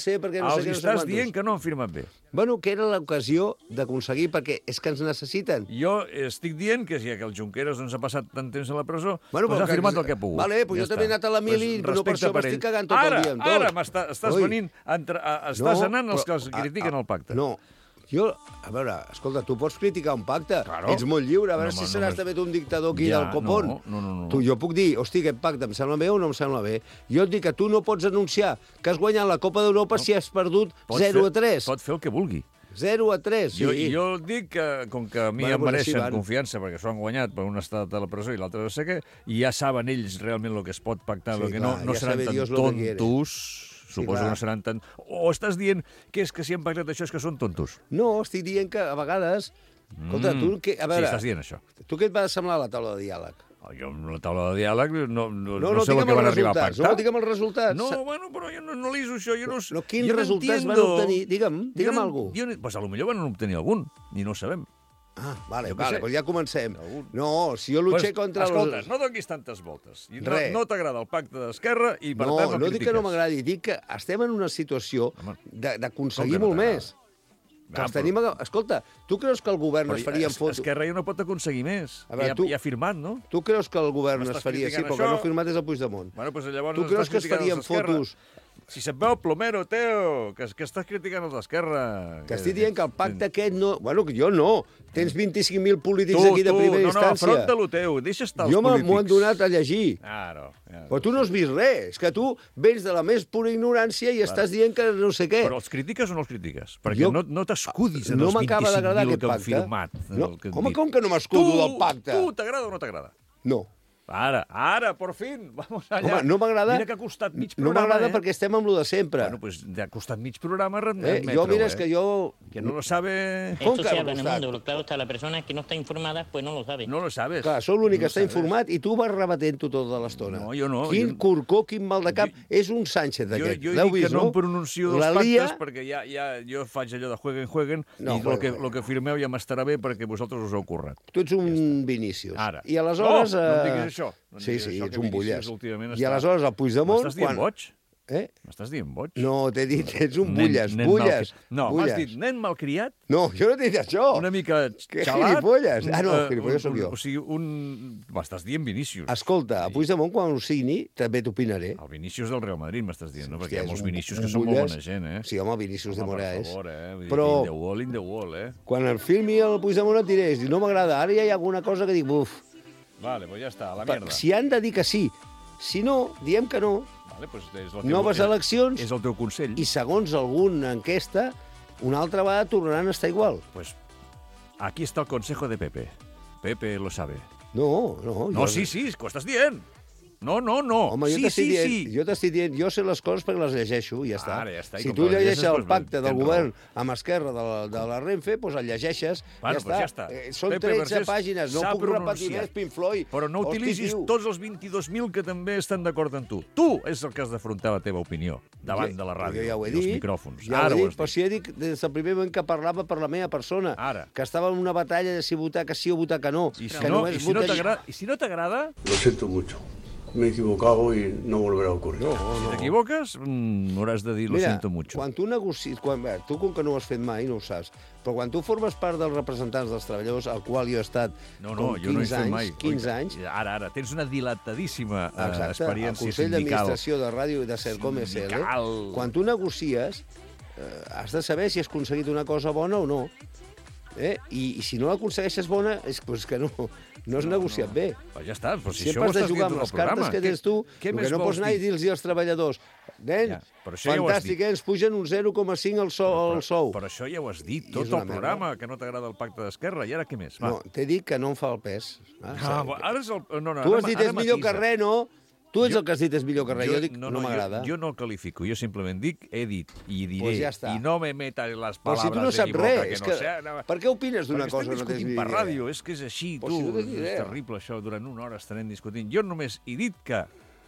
[SPEAKER 6] ser, perquè no
[SPEAKER 5] Els
[SPEAKER 6] sé què, no sé
[SPEAKER 5] estàs
[SPEAKER 6] quantos.
[SPEAKER 5] dient que no han firmat bé.
[SPEAKER 6] Bueno, que era l'ocasió d'aconseguir, perquè és que ens necessiten.
[SPEAKER 5] Jo estic dient que si el Junqueras doncs, ha passat tant temps a la presó,
[SPEAKER 6] Bueno,
[SPEAKER 5] doncs
[SPEAKER 6] però
[SPEAKER 5] ha
[SPEAKER 6] que-
[SPEAKER 5] firmat el que ha pogut.
[SPEAKER 6] Vale, pues jo també he anat a la mili,
[SPEAKER 5] Pues
[SPEAKER 6] no per
[SPEAKER 5] respecte
[SPEAKER 6] això
[SPEAKER 5] per
[SPEAKER 6] m'estic
[SPEAKER 5] ell.
[SPEAKER 6] cagant tot el
[SPEAKER 5] Ara,
[SPEAKER 6] dia amb tot.
[SPEAKER 5] Ara, m'està- estàs
[SPEAKER 6] Ui.
[SPEAKER 5] venint, a entre, a, estàs anant els que els critiquen el pacte.
[SPEAKER 6] No, jo, a veure, escolta, tu pots criticar un pacte,
[SPEAKER 5] Claro.
[SPEAKER 6] ets molt lliure, a veure
[SPEAKER 5] No,
[SPEAKER 6] si
[SPEAKER 5] home,
[SPEAKER 6] seràs
[SPEAKER 5] només-
[SPEAKER 6] també tu un dictador aquí
[SPEAKER 5] Ja,
[SPEAKER 6] del copón.
[SPEAKER 5] no, no, no, no.
[SPEAKER 6] Tu, jo puc dir, hosti, aquest pacte em sembla bé o no em sembla bé. Jo et dic que tu no pots anunciar que has guanyat la Copa d'Europa si has perdut
[SPEAKER 5] Pot
[SPEAKER 6] zero
[SPEAKER 5] fer-
[SPEAKER 6] a tres.
[SPEAKER 5] Pot fer el que vulgui.
[SPEAKER 6] zero a tres, sí.
[SPEAKER 5] Jo, jo dic que, com que a mi
[SPEAKER 6] Bueno,
[SPEAKER 5] em
[SPEAKER 6] pues així
[SPEAKER 5] mereixen
[SPEAKER 6] van.
[SPEAKER 5] confiança perquè s'ho han guanyat per un estat a la presó i l'altre no sé què, i ja saben ells realment el que es pot pactar,
[SPEAKER 6] Sí,
[SPEAKER 5] el que
[SPEAKER 6] clar,
[SPEAKER 5] no, no
[SPEAKER 6] ja
[SPEAKER 5] seran
[SPEAKER 6] sabe
[SPEAKER 5] tan
[SPEAKER 6] Dios lo que quiere.
[SPEAKER 5] tontos, suposo
[SPEAKER 6] clar.
[SPEAKER 5] que no seran tan... O estàs dient que és que si han pactat això és que són tontos?
[SPEAKER 6] No, estic dient que a vegades... Escolta, tu, que, a veure,
[SPEAKER 5] Sí, estàs dient això.
[SPEAKER 6] tu què et va semblar la taula de diàleg?
[SPEAKER 5] Oh, jo amb la taula de diàleg no, no,
[SPEAKER 6] No,
[SPEAKER 5] no,
[SPEAKER 6] no,
[SPEAKER 5] sé el
[SPEAKER 6] digue'm
[SPEAKER 5] que
[SPEAKER 6] els
[SPEAKER 5] van arribar a
[SPEAKER 6] resultats.
[SPEAKER 5] pactar.
[SPEAKER 6] No, digue'm els resultats.
[SPEAKER 5] No, bueno, però jo no analitzo això. Jo no,
[SPEAKER 6] No, quins
[SPEAKER 5] jo no
[SPEAKER 6] resultats van
[SPEAKER 5] entiendo.
[SPEAKER 6] obtenir? Digue'm,
[SPEAKER 5] Jo
[SPEAKER 6] digue'm
[SPEAKER 5] no-
[SPEAKER 6] algú.
[SPEAKER 5] Jo, no- pues a lo millor van obtenir algun, i no ho sabem.
[SPEAKER 6] Ah, vale,
[SPEAKER 5] Jo què
[SPEAKER 6] vale,
[SPEAKER 5] sé.
[SPEAKER 6] doncs ja comencem.
[SPEAKER 5] Algun.
[SPEAKER 6] No, si jo luché
[SPEAKER 5] Pues,
[SPEAKER 6] contra...
[SPEAKER 5] escolta,
[SPEAKER 6] els...
[SPEAKER 5] no donis tantes voltes. I No,
[SPEAKER 6] Res.
[SPEAKER 5] no t'agrada el pacte d'Esquerra i, per
[SPEAKER 6] No,
[SPEAKER 5] tant, el
[SPEAKER 6] no dic que no
[SPEAKER 5] critiques.
[SPEAKER 6] m'agradi, dic que estem en una situació
[SPEAKER 5] Home,
[SPEAKER 6] de-
[SPEAKER 5] com
[SPEAKER 6] d'aconseguir
[SPEAKER 5] que no
[SPEAKER 6] molt
[SPEAKER 5] t'agrada?
[SPEAKER 6] més. Que
[SPEAKER 5] Ah,
[SPEAKER 6] els
[SPEAKER 5] però-
[SPEAKER 6] tenim... a- Escolta, tu creus que el govern
[SPEAKER 5] Però
[SPEAKER 6] es faria en
[SPEAKER 5] es-
[SPEAKER 6] foto...
[SPEAKER 5] Esquerra ja no pot aconseguir més.
[SPEAKER 6] A veure,
[SPEAKER 5] ja,
[SPEAKER 6] tu-
[SPEAKER 5] ja ha firmat, no?
[SPEAKER 6] Tu creus que el govern
[SPEAKER 5] M'estàs
[SPEAKER 6] es faria... Sí,
[SPEAKER 5] criticant
[SPEAKER 6] però que
[SPEAKER 5] això?
[SPEAKER 6] no ha firmat és el Puigdemont.
[SPEAKER 5] Bueno, pues llavors
[SPEAKER 6] Tu creus
[SPEAKER 5] estàs
[SPEAKER 6] que es
[SPEAKER 5] criticant
[SPEAKER 6] farien
[SPEAKER 5] els d'Esquerra.
[SPEAKER 6] fotos...
[SPEAKER 5] Si se't veu plomero, Teo, que, que estàs criticant els d'Esquerra.
[SPEAKER 6] T'estic dient que el pacte aquest no... Bueno, que jo no. Tens vint-i-cinc mil polítics
[SPEAKER 5] Tu,
[SPEAKER 6] aquí de
[SPEAKER 5] tu,
[SPEAKER 6] primera
[SPEAKER 5] no, no,
[SPEAKER 6] instància.
[SPEAKER 5] afronta-lo, Teo, deixa estar els
[SPEAKER 6] Jo me-
[SPEAKER 5] polítics.
[SPEAKER 6] m'ho han donat a llegir.
[SPEAKER 5] Claro, ja,
[SPEAKER 6] Però tu no has vist res. És que tu vens de la més pura ignorància i estàs dient que no sé què.
[SPEAKER 5] Però els critiques o no els critiques? Perquè
[SPEAKER 6] Jo-
[SPEAKER 5] no, no t'escudis en
[SPEAKER 6] no
[SPEAKER 5] els
[SPEAKER 6] m'acaba
[SPEAKER 5] vint-i-cinc
[SPEAKER 6] d'agradar
[SPEAKER 5] mil
[SPEAKER 6] aquest
[SPEAKER 5] que han
[SPEAKER 6] pacte.
[SPEAKER 5] firmat.
[SPEAKER 6] No,
[SPEAKER 5] el que han
[SPEAKER 6] home,
[SPEAKER 5] dit.
[SPEAKER 6] com que no m'escudo del pacte?
[SPEAKER 5] Tu, t'agrada o no t'agrada?
[SPEAKER 6] No.
[SPEAKER 5] Ara, ara, por fin, vamos allá.
[SPEAKER 6] Home, no m'agrada...
[SPEAKER 5] Mira que ha costat mig
[SPEAKER 6] No
[SPEAKER 5] programa,
[SPEAKER 6] m'agrada
[SPEAKER 5] eh?
[SPEAKER 6] perquè estem amb lo de sempre.
[SPEAKER 5] Bueno, pues te ha costat mig programa
[SPEAKER 6] eh?
[SPEAKER 5] admetre-ho,
[SPEAKER 6] Jo, mira, és
[SPEAKER 5] eh?
[SPEAKER 6] que jo...
[SPEAKER 5] Que no lo sabe...
[SPEAKER 6] Com
[SPEAKER 9] Esto
[SPEAKER 6] que
[SPEAKER 9] se
[SPEAKER 6] ha
[SPEAKER 9] habla en el
[SPEAKER 6] costat?
[SPEAKER 9] mundo, lo claro está, la persona que no está informada, pues no lo sabe.
[SPEAKER 5] No lo sabes.
[SPEAKER 6] Clar, sou l'únic
[SPEAKER 5] No
[SPEAKER 6] que està
[SPEAKER 5] sabes.
[SPEAKER 6] informat i tu vas rebatent-ho tota l'estona.
[SPEAKER 5] No, jo no,
[SPEAKER 6] Quin
[SPEAKER 5] jo-
[SPEAKER 6] corcó, quin mal de cap.
[SPEAKER 5] Jo-
[SPEAKER 6] És un Sánchez
[SPEAKER 5] Jo,
[SPEAKER 6] d'aquest.
[SPEAKER 5] jo he
[SPEAKER 6] L'heu
[SPEAKER 5] dit que
[SPEAKER 6] vist,
[SPEAKER 5] no
[SPEAKER 6] no?
[SPEAKER 5] em pronuncio dels
[SPEAKER 6] La
[SPEAKER 5] pactes
[SPEAKER 6] lia...
[SPEAKER 5] perquè ja, ja jo faig allò de jueguen, jueguen
[SPEAKER 6] No,
[SPEAKER 5] i el
[SPEAKER 6] bueno,
[SPEAKER 5] que,
[SPEAKER 6] bueno.
[SPEAKER 5] lo que firmeu ja m'estarà bé perquè vosaltres us heu currat.
[SPEAKER 6] Tu ets un Vinícius.
[SPEAKER 5] Ara.
[SPEAKER 6] I aleshores...
[SPEAKER 5] No, no em
[SPEAKER 6] eh,
[SPEAKER 5] diguis això. No em
[SPEAKER 6] sí,
[SPEAKER 5] diguis
[SPEAKER 6] sí,
[SPEAKER 5] això,
[SPEAKER 6] ets
[SPEAKER 5] que
[SPEAKER 6] un
[SPEAKER 5] Vinícius
[SPEAKER 6] bullàs.
[SPEAKER 5] últimament
[SPEAKER 6] I
[SPEAKER 5] està-
[SPEAKER 6] aleshores el Puigdemont...
[SPEAKER 5] M'estàs dient boig?
[SPEAKER 6] Eh?
[SPEAKER 5] M'estàs dient boig?
[SPEAKER 6] No, t'he dit, ets un
[SPEAKER 5] Nen-
[SPEAKER 6] bulles,
[SPEAKER 5] nen
[SPEAKER 6] bulles.
[SPEAKER 5] malcri- No, m'has
[SPEAKER 6] bulles.
[SPEAKER 5] dit nen malcriat?
[SPEAKER 6] No, jo no t'he dit això.
[SPEAKER 5] Una mica
[SPEAKER 6] Que
[SPEAKER 5] xalat?
[SPEAKER 6] gilipolles. Ah, no,
[SPEAKER 5] Eh,
[SPEAKER 6] gilipolles
[SPEAKER 5] un-
[SPEAKER 6] sóc jo.
[SPEAKER 5] O sigui, un... M'estàs dient Vinícius.
[SPEAKER 6] Escolta, a Puigdemont, quan ho signi, també t'opinaré.
[SPEAKER 5] El Vinícius del Real Madrid m'estàs dient, no? Perquè hi
[SPEAKER 6] Hòstia,
[SPEAKER 5] ha
[SPEAKER 6] és
[SPEAKER 5] molts
[SPEAKER 6] un-
[SPEAKER 5] Vinícius
[SPEAKER 6] un
[SPEAKER 5] que són molt
[SPEAKER 6] bulles.
[SPEAKER 5] bona gent, eh?
[SPEAKER 6] Sí, home, Vinícius de
[SPEAKER 5] Home,
[SPEAKER 6] Moraes.
[SPEAKER 5] Per favor, eh? Vull dir,
[SPEAKER 6] Però
[SPEAKER 5] in the wall, in the wall, eh?
[SPEAKER 6] quan el filmi el Puigdemont et diré, no m'agrada, ara ja hi ha alguna cosa que dic, buf,
[SPEAKER 5] Vale, pues ja està, a la
[SPEAKER 6] pa-
[SPEAKER 5] mierda.
[SPEAKER 6] si han de dir que sí, si no, diem que no,
[SPEAKER 5] Vale, pues és el teu,
[SPEAKER 6] noves
[SPEAKER 5] és-
[SPEAKER 6] eleccions,
[SPEAKER 5] És el teu consell.
[SPEAKER 6] i segons alguna enquesta, una altra vegada tornaran a estar igual.
[SPEAKER 5] Pues aquí està el consejo de Pepe. Pepe lo sabe.
[SPEAKER 6] No, no.
[SPEAKER 5] No,
[SPEAKER 6] jo-
[SPEAKER 5] sí, sí, és que ho estàs dient. No, no, no.
[SPEAKER 6] Home, jo
[SPEAKER 5] sí,
[SPEAKER 6] t'estic
[SPEAKER 5] sí,
[SPEAKER 6] dient,
[SPEAKER 5] sí.
[SPEAKER 6] jo t'estic dient, jo sé les coses perquè les llegeixo i ja està.
[SPEAKER 5] Ara, ja està, i
[SPEAKER 6] Si
[SPEAKER 5] com
[SPEAKER 6] tu
[SPEAKER 5] que les
[SPEAKER 6] llegeixes
[SPEAKER 5] llegeixes,
[SPEAKER 6] el
[SPEAKER 5] doncs,
[SPEAKER 6] pacte del
[SPEAKER 5] tens
[SPEAKER 6] govern
[SPEAKER 5] raó.
[SPEAKER 6] amb Esquerra de la, de la Renfe, doncs el llegeixes,
[SPEAKER 5] Bueno,
[SPEAKER 6] ja,
[SPEAKER 5] doncs ja
[SPEAKER 6] està.
[SPEAKER 5] està.
[SPEAKER 6] Eh, són
[SPEAKER 5] Pepe
[SPEAKER 6] tretze
[SPEAKER 5] Vergés
[SPEAKER 6] pàgines, no
[SPEAKER 5] s'ha
[SPEAKER 6] puc repetir
[SPEAKER 5] pronunciat.
[SPEAKER 6] més Pink Floyd.
[SPEAKER 5] Però no
[SPEAKER 6] Hosti,
[SPEAKER 5] utilitzis
[SPEAKER 6] tio.
[SPEAKER 5] tots els vint-i-dos mil que també estan d'acord amb tu. Tu és el que has d'afrontar la teva opinió davant
[SPEAKER 6] Jo-
[SPEAKER 5] de la ràdio
[SPEAKER 6] jo ja ho he
[SPEAKER 5] i els
[SPEAKER 6] dit,
[SPEAKER 5] micròfons.
[SPEAKER 6] Ja
[SPEAKER 5] Ara
[SPEAKER 6] ho he
[SPEAKER 5] ho
[SPEAKER 6] dit,
[SPEAKER 5] has
[SPEAKER 6] però
[SPEAKER 5] dit.
[SPEAKER 6] si he dit des del primer moment que parlava per la meva persona,
[SPEAKER 5] Ara.
[SPEAKER 6] que estava en una batalla de si votar que sí o votar que no.
[SPEAKER 5] I si
[SPEAKER 6] que
[SPEAKER 5] no,
[SPEAKER 6] només
[SPEAKER 5] i si no
[SPEAKER 6] votaria-
[SPEAKER 5] t'agrada, i si no t'agrada,
[SPEAKER 10] Lo siento mucho. Me he equivocado y no volverá a ocurrir.
[SPEAKER 6] No,
[SPEAKER 5] si
[SPEAKER 6] no.
[SPEAKER 5] t'equivoques, mm, hauràs de dir lo
[SPEAKER 6] Mira,
[SPEAKER 5] siento mucho.
[SPEAKER 6] quan tu negocis... Quan, bé, tu, com que no ho has fet mai, no ho saps, però quan tu formes part dels representants dels treballadors, al qual jo he estat
[SPEAKER 5] No,
[SPEAKER 6] com
[SPEAKER 5] no, jo no he
[SPEAKER 6] quinze
[SPEAKER 5] fet
[SPEAKER 6] anys,
[SPEAKER 5] mai.
[SPEAKER 6] quinze
[SPEAKER 5] Oi,
[SPEAKER 6] anys,
[SPEAKER 5] Ara, ara, tens una dilatadíssima eh,
[SPEAKER 6] exacte, al
[SPEAKER 5] experiència
[SPEAKER 6] Consell
[SPEAKER 5] sindical.
[SPEAKER 6] d'Administració de Ràdio i de Sercom S L,
[SPEAKER 5] Sindical.
[SPEAKER 6] quan tu negocies, eh, has de saber si has aconseguit una cosa bona o no. Eh? I, I si no l'aconsegueixes bona, és pues, que no, no has no, negociat no. bé.
[SPEAKER 5] Però ja està, però si
[SPEAKER 6] Sempre
[SPEAKER 5] això ho
[SPEAKER 6] has de
[SPEAKER 5] estàs
[SPEAKER 6] jugar
[SPEAKER 5] dient
[SPEAKER 6] amb
[SPEAKER 5] al
[SPEAKER 6] les cartes
[SPEAKER 5] programa.
[SPEAKER 6] que tens tu,
[SPEAKER 5] Què
[SPEAKER 6] el
[SPEAKER 5] més
[SPEAKER 6] que no
[SPEAKER 5] vols
[SPEAKER 6] pots anar i
[SPEAKER 5] dir?
[SPEAKER 6] dir-los als treballadors, nen,
[SPEAKER 5] Ja, però això ja ho has
[SPEAKER 6] fantàstic,
[SPEAKER 5] dit.
[SPEAKER 6] eh? ens pugen un zero coma cinc al sou. Al sou.
[SPEAKER 5] Però això ja ho has dit,
[SPEAKER 6] I
[SPEAKER 5] tot
[SPEAKER 6] és una
[SPEAKER 5] el programa, que no t'agrada el pacte d'Esquerra. I ara què més? Va.
[SPEAKER 6] No, t'he dit que no em fa el pes. Ah,
[SPEAKER 5] Ah, bo- ara és el... No, no,
[SPEAKER 6] tu
[SPEAKER 5] ara
[SPEAKER 6] has dit
[SPEAKER 5] ara
[SPEAKER 6] és millor que
[SPEAKER 5] matisa.
[SPEAKER 6] res, no? Tu ets
[SPEAKER 5] Jo-
[SPEAKER 6] el que has dit és millor que res. Jo, dic, no,
[SPEAKER 5] jo-
[SPEAKER 6] m'agrada.
[SPEAKER 5] Jo, jo no el qualifico, jo simplement dic, he dit i diré.
[SPEAKER 6] Pues ja està.
[SPEAKER 5] I no me metas les
[SPEAKER 6] Però
[SPEAKER 5] paraules
[SPEAKER 6] si tu no
[SPEAKER 5] en
[SPEAKER 6] saps
[SPEAKER 5] mi boca,
[SPEAKER 6] res,
[SPEAKER 5] que
[SPEAKER 6] és
[SPEAKER 5] no
[SPEAKER 6] que...
[SPEAKER 5] sé. No,
[SPEAKER 6] Per què opines d'una
[SPEAKER 5] perquè
[SPEAKER 6] cosa
[SPEAKER 5] estem
[SPEAKER 6] que no tens
[SPEAKER 5] discutint
[SPEAKER 6] ni
[SPEAKER 5] per
[SPEAKER 6] idea?
[SPEAKER 5] ràdio, és que és així,
[SPEAKER 6] Però
[SPEAKER 5] tu.
[SPEAKER 6] si no tens ni
[SPEAKER 5] És
[SPEAKER 6] idea.
[SPEAKER 5] terrible això, durant una hora estarem discutint. Jo només he dit que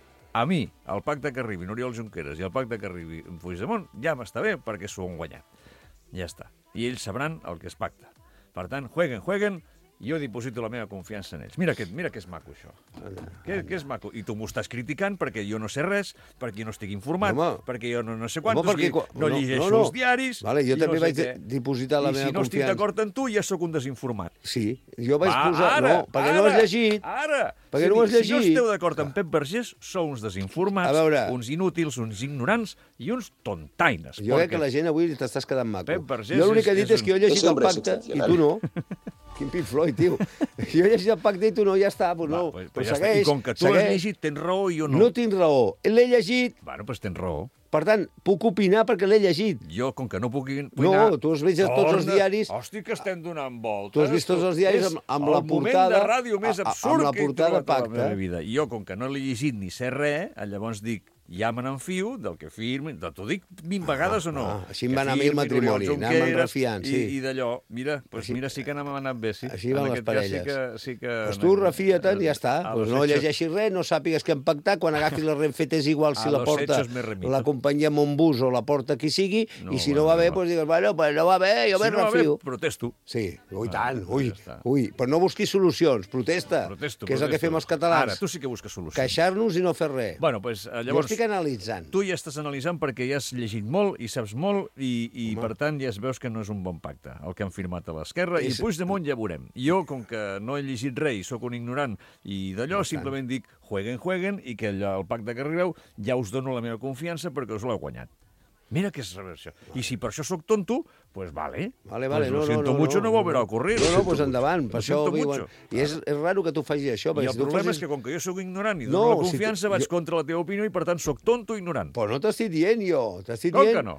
[SPEAKER 5] a mi, el pacte que arribi n'Oriol Junqueras i el pacte que arribi en Puigdemont ja m'està bé perquè s'ho han guanyat. Ja està. I ells sabran el que es pacta. Per tant, jueguen, jueguen jo diposito la meva confiança en ells. Mira que, mira que és maco, això. Que, que és maco. I tu m'ho estàs criticant perquè jo no sé res, perquè no estic informat,
[SPEAKER 6] Home.
[SPEAKER 5] perquè jo no, no sé quantos,
[SPEAKER 6] Home, perquè,
[SPEAKER 5] no, no llegeixo
[SPEAKER 6] no, no.
[SPEAKER 5] els diaris...
[SPEAKER 6] Vale, jo
[SPEAKER 5] i
[SPEAKER 6] també
[SPEAKER 5] no sé
[SPEAKER 6] vaig
[SPEAKER 5] què.
[SPEAKER 6] dipositar la
[SPEAKER 5] I
[SPEAKER 6] meva
[SPEAKER 5] si no estic
[SPEAKER 6] confiança.
[SPEAKER 5] d'acord amb tu, ja sóc un desinformat.
[SPEAKER 6] Sí, jo vaig
[SPEAKER 5] Va,
[SPEAKER 6] posar...
[SPEAKER 5] ara,
[SPEAKER 6] no, perquè
[SPEAKER 5] ara,
[SPEAKER 6] no ho has llegit.
[SPEAKER 5] Ara!
[SPEAKER 6] Perquè
[SPEAKER 5] És a
[SPEAKER 6] no ho
[SPEAKER 5] dir,
[SPEAKER 6] has llegit.
[SPEAKER 5] Si no esteu d'acord amb Pep Vergés, sou uns desinformats,
[SPEAKER 6] A veure.
[SPEAKER 5] uns inútils, uns ignorants i uns tontaines.
[SPEAKER 6] Jo crec que la gent avui t'estàs quedant maco.
[SPEAKER 5] Pep Vergés
[SPEAKER 6] Jo l'únic que he
[SPEAKER 5] és-
[SPEAKER 6] dit
[SPEAKER 5] és
[SPEAKER 6] és que jo he
[SPEAKER 5] un-
[SPEAKER 6] llegit
[SPEAKER 7] Ese
[SPEAKER 6] el
[SPEAKER 7] hombre es
[SPEAKER 6] pacte i
[SPEAKER 7] excepcional.
[SPEAKER 6] tu no. Quin Pink Floyd, tio. Jo he llegit el pacte i tu no, ja està, doncs no.
[SPEAKER 5] Va, pues,
[SPEAKER 6] Però
[SPEAKER 5] pues ja està.
[SPEAKER 6] segueix,
[SPEAKER 5] I com que tu l'has
[SPEAKER 6] segueix.
[SPEAKER 5] llegit, tens raó i jo no.
[SPEAKER 6] No tinc raó. L'he llegit,
[SPEAKER 5] Bueno, doncs tens raó.
[SPEAKER 6] per tant, puc opinar perquè l'he llegit.
[SPEAKER 5] Jo, com que no puc
[SPEAKER 6] No,
[SPEAKER 5] opinar...
[SPEAKER 6] tu has vist tots els
[SPEAKER 5] torna-
[SPEAKER 6] diaris.
[SPEAKER 5] Hosti, que estem donant voltes.
[SPEAKER 6] Tu has vist tots els diaris amb, amb la
[SPEAKER 5] És
[SPEAKER 6] portada...
[SPEAKER 5] el moment de ràdio més
[SPEAKER 6] a- a-
[SPEAKER 5] absurd
[SPEAKER 6] amb la
[SPEAKER 5] que he
[SPEAKER 6] portada
[SPEAKER 5] trobat a la
[SPEAKER 6] pacte.
[SPEAKER 5] meva vida. I jo, com que no l'he llegit ni sé res, llavors dic, ja me n'enfio del que firmi... T'ho dic vint vegades o no?
[SPEAKER 6] ah, així em
[SPEAKER 5] Que
[SPEAKER 6] va anar a mi el
[SPEAKER 5] firmi
[SPEAKER 6] matrimoni,
[SPEAKER 5] l'Oriol
[SPEAKER 6] anàvem
[SPEAKER 5] Junqueras
[SPEAKER 6] refiant, sí.
[SPEAKER 5] I, i d'allò, mira, pues
[SPEAKER 6] Així-
[SPEAKER 5] mira, sí que n'hem anat bé, sí.
[SPEAKER 6] Així van
[SPEAKER 5] En
[SPEAKER 6] les
[SPEAKER 5] aquest cas
[SPEAKER 6] parelles.
[SPEAKER 5] Sí que, sí que...
[SPEAKER 6] Doncs tu refia-te'n i ja està.
[SPEAKER 5] A
[SPEAKER 6] Pues
[SPEAKER 5] los
[SPEAKER 6] no
[SPEAKER 5] hechos-
[SPEAKER 6] llegeixis res, no sàpigues que hem pactat. Quan agafis la Renfe és igual si
[SPEAKER 5] A
[SPEAKER 6] la
[SPEAKER 5] los
[SPEAKER 6] porta
[SPEAKER 5] hechos me remito.
[SPEAKER 6] la companyia Montbus o la porta qui sigui,
[SPEAKER 5] No,
[SPEAKER 6] i si
[SPEAKER 5] bueno,
[SPEAKER 6] no va bé,
[SPEAKER 5] no va.
[SPEAKER 6] doncs digues, bueno, pues no va bé, jo
[SPEAKER 5] Si
[SPEAKER 6] me
[SPEAKER 5] no va bé,
[SPEAKER 6] refio.
[SPEAKER 5] protesto.
[SPEAKER 6] Sí, ui,
[SPEAKER 5] Ah,
[SPEAKER 6] tant,
[SPEAKER 5] doncs
[SPEAKER 6] ui,
[SPEAKER 5] ja està.
[SPEAKER 6] ui. Però no busquis solucions, protesta,
[SPEAKER 5] Protesto,
[SPEAKER 6] que és el que
[SPEAKER 5] protesto.
[SPEAKER 6] fem els catalans.
[SPEAKER 5] Ara, tu sí que busques solucions.
[SPEAKER 6] Queixar-nos i no fer res.
[SPEAKER 5] Bueno, pues, eh,
[SPEAKER 6] Jo
[SPEAKER 5] llavors,
[SPEAKER 6] estic analitzant.
[SPEAKER 5] tu ja estàs analitzant perquè ja has llegit molt i saps molt i, i per tant, ja es veus que no és un bon pacte el que han firmat a l'esquerra
[SPEAKER 6] És-
[SPEAKER 5] i Puigdemont ja veurem. Jo, com que no he llegit res i sóc un ignorant i d'allò, simplement dic, jueguen, jueguen, i que allò, el pacte que arribeu ja us dono la meva confiança perquè us l'heu guanyat. Mira que és reversió. I si per això sóc tonto, pues vale.
[SPEAKER 6] Vale, vale,
[SPEAKER 5] pues
[SPEAKER 6] no,
[SPEAKER 5] lo
[SPEAKER 6] no,
[SPEAKER 5] siento
[SPEAKER 6] no,
[SPEAKER 5] mucho,
[SPEAKER 6] no,
[SPEAKER 5] no, volverá a ocurrir.
[SPEAKER 6] No,
[SPEAKER 5] lo
[SPEAKER 6] no,
[SPEAKER 5] siento
[SPEAKER 6] pues
[SPEAKER 5] mucho.
[SPEAKER 6] endavant.
[SPEAKER 5] Lo
[SPEAKER 6] Per això
[SPEAKER 5] siento
[SPEAKER 6] viuen...
[SPEAKER 5] mucho.
[SPEAKER 6] I és, és raro que tu facis això.
[SPEAKER 5] I
[SPEAKER 6] perquè
[SPEAKER 5] el
[SPEAKER 6] si tu
[SPEAKER 5] problema
[SPEAKER 6] fossis-
[SPEAKER 5] és que, com que jo sóc ignorant i dono
[SPEAKER 6] No,
[SPEAKER 5] la
[SPEAKER 6] si tu-
[SPEAKER 5] confiança, vaig
[SPEAKER 6] jo-
[SPEAKER 5] contra la teva opinió i, per tant, sóc tonto i ignorant.
[SPEAKER 6] Però no t'estic dient jo. T'estic
[SPEAKER 5] Com
[SPEAKER 6] dient...
[SPEAKER 5] que no?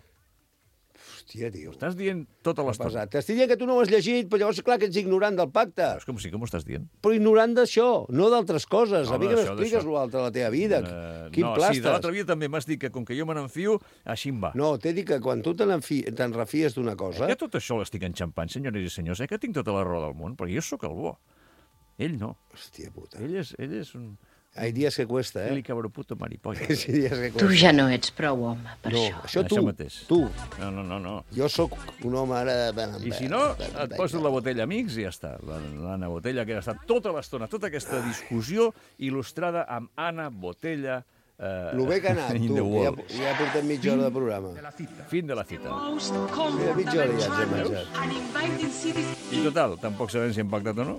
[SPEAKER 6] Hòstia, tio.
[SPEAKER 5] Estàs dient tota l'estona.
[SPEAKER 6] Pesat. T'estic dient que tu no ho has llegit, però llavors, clar, que ets ignorant del pacte.
[SPEAKER 5] És com sí que m'ho estàs dient.
[SPEAKER 6] Però ignorant d'això, no d'altres coses.
[SPEAKER 5] No,
[SPEAKER 6] a mi
[SPEAKER 5] no,
[SPEAKER 6] que
[SPEAKER 5] d'això,
[SPEAKER 6] m'expliques
[SPEAKER 5] d'això.
[SPEAKER 6] l'altre de la teva vida.
[SPEAKER 5] Eh,
[SPEAKER 6] Quin
[SPEAKER 5] no,
[SPEAKER 6] plastes.
[SPEAKER 5] sí, de l'altre dia també m'has dit que com que jo me n'enfio, així em va.
[SPEAKER 6] No, t'he dit que quan tu te n'enfi- te'n refies d'una cosa...
[SPEAKER 5] Eh, que tot això l'estic enxampant, senyores i senyors, eh, que tinc tota la raó del món, perquè jo sóc el bo. Ell no.
[SPEAKER 6] Hòstia puta.
[SPEAKER 5] Ell és, ell és un...
[SPEAKER 6] Hay días que cuesta,
[SPEAKER 5] Ell
[SPEAKER 6] eh?
[SPEAKER 5] i cabroputo maripolla.
[SPEAKER 6] Sí, días que
[SPEAKER 11] Tu
[SPEAKER 6] cuesta.
[SPEAKER 11] ja no ets prou home per
[SPEAKER 6] No,
[SPEAKER 11] això.
[SPEAKER 6] això tu,
[SPEAKER 5] Això mateix.
[SPEAKER 6] tu.
[SPEAKER 5] No, no, no, no.
[SPEAKER 6] Jo sóc un home ara...
[SPEAKER 5] I si no, et poso la botella amics i ja està. La- L'Anna Botella, que ha estat tota l'estona, tota aquesta discussió il·lustrada amb Anna Botella. Eh,
[SPEAKER 6] Lo bé que ha anat,
[SPEAKER 5] in
[SPEAKER 6] tu,
[SPEAKER 5] the
[SPEAKER 6] que ja,
[SPEAKER 5] world.
[SPEAKER 6] ja portem mitja hora de programa.
[SPEAKER 5] Fin de la cita.
[SPEAKER 6] Mira, mitja hora ja ens hem menjat.
[SPEAKER 5] I total, tampoc sabem si hem pactat o no.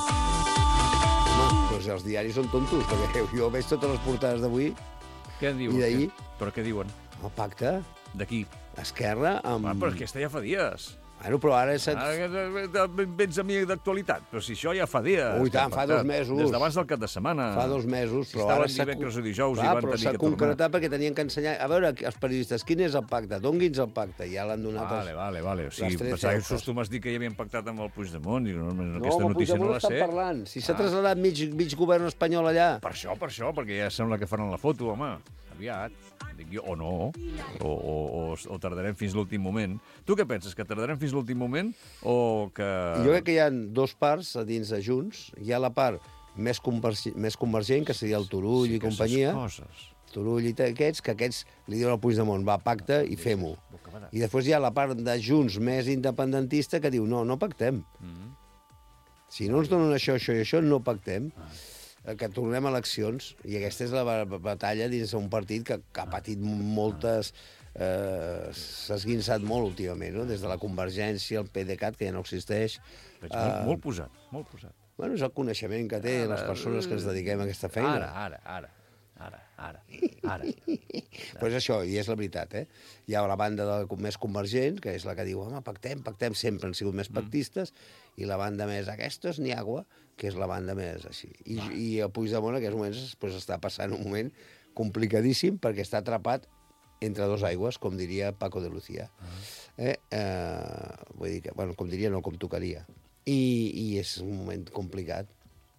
[SPEAKER 6] Home, doncs els diaris són tontos, perquè jo veig totes les portades d'avui,
[SPEAKER 5] Què en diuen?
[SPEAKER 6] I d'ahir?
[SPEAKER 5] Però què diuen?
[SPEAKER 6] el pacte,
[SPEAKER 5] D'aquí?
[SPEAKER 6] Esquerra, amb...
[SPEAKER 5] Ah, però aquesta ja fa dies.
[SPEAKER 6] Bueno, però ara... És...
[SPEAKER 5] Ara que te- vens a mi d'actualitat, però si això ja fa dies.
[SPEAKER 6] Ui,
[SPEAKER 5] que
[SPEAKER 6] tant,
[SPEAKER 5] hem
[SPEAKER 6] fa
[SPEAKER 5] pactat.
[SPEAKER 6] dos mesos.
[SPEAKER 5] Des d'abans del cap de setmana.
[SPEAKER 6] Fa dos mesos,
[SPEAKER 5] Si
[SPEAKER 6] però
[SPEAKER 5] estaven
[SPEAKER 6] ara s'ha...
[SPEAKER 5] divendres o dijous i
[SPEAKER 6] Clar,
[SPEAKER 5] van
[SPEAKER 6] però
[SPEAKER 5] tenir
[SPEAKER 6] s'ha
[SPEAKER 5] que tornar.
[SPEAKER 6] concretat perquè tenien que ensenyar... A veure, els periodistes, quin és el pacte? Dongui'ns el pacte. Ja l'han donat...
[SPEAKER 5] Vale, vale, vale. O sigui,
[SPEAKER 6] les tres
[SPEAKER 5] pensava que
[SPEAKER 6] Fs.
[SPEAKER 5] sos tu m'has dit que ja havien pactat amb el Puigdemont. Dic, no, no,
[SPEAKER 6] No,
[SPEAKER 5] aquesta
[SPEAKER 6] amb el
[SPEAKER 5] notícia no
[SPEAKER 6] Puigdemont
[SPEAKER 5] la
[SPEAKER 6] estan
[SPEAKER 5] sé.
[SPEAKER 6] parlant. Si s'ha
[SPEAKER 5] Ah.
[SPEAKER 6] traslladat mig, mig govern espanyol allà.
[SPEAKER 5] Per això, per això, perquè ja sembla que faran la foto, home. Aviat. Dic jo, o no. O, o, o, o tardarem fins l'últim moment. Tu què penses, que tardarem fins l'últim moment o que...
[SPEAKER 6] Jo crec que hi ha dos parts a dins de Junts. Hi ha la part més, convergi... més convergent, que seria el Turull
[SPEAKER 5] Sí,
[SPEAKER 6] i
[SPEAKER 5] que
[SPEAKER 6] companyia.
[SPEAKER 5] ses coses.
[SPEAKER 6] Turull i aquests, que aquests li diuen al Puigdemont, va, pacte i fem-ho. I després hi ha la part de Junts més independentista que diu, no, no pactem.
[SPEAKER 5] Mm.
[SPEAKER 6] Si no ens donen això, això i això, no pactem. Que tornem a eleccions. I aquesta és la ba- batalla dins d'un partit que, que ha patit moltes... Eh, s'ha esguinçat molt últimament, no? Des de la Convergència, el PDeCAT, que ja no existeix.
[SPEAKER 5] Veig molt, molt posat, molt posat.
[SPEAKER 6] Bueno, és el coneixement que té les persones que ens dediquem a aquesta feina.
[SPEAKER 5] Ara, ara, ara. Ara, ara, ara.
[SPEAKER 6] Però és això, i és la veritat, eh? Hi ha la banda de, més convergent, que és la que diu, home, pactem, pactem, sempre han sigut més pactistes, mm. i la banda més aquesta és Niagua, que és la banda més així. I, i el Puigdemont en aquests moments pues, està passant un moment complicadíssim perquè està atrapat entre dos aigües, com diria Paco de Lucía. Eh? Eh, vull dir que, bueno, com diria, no, com tocaria. I, i és un moment complicat.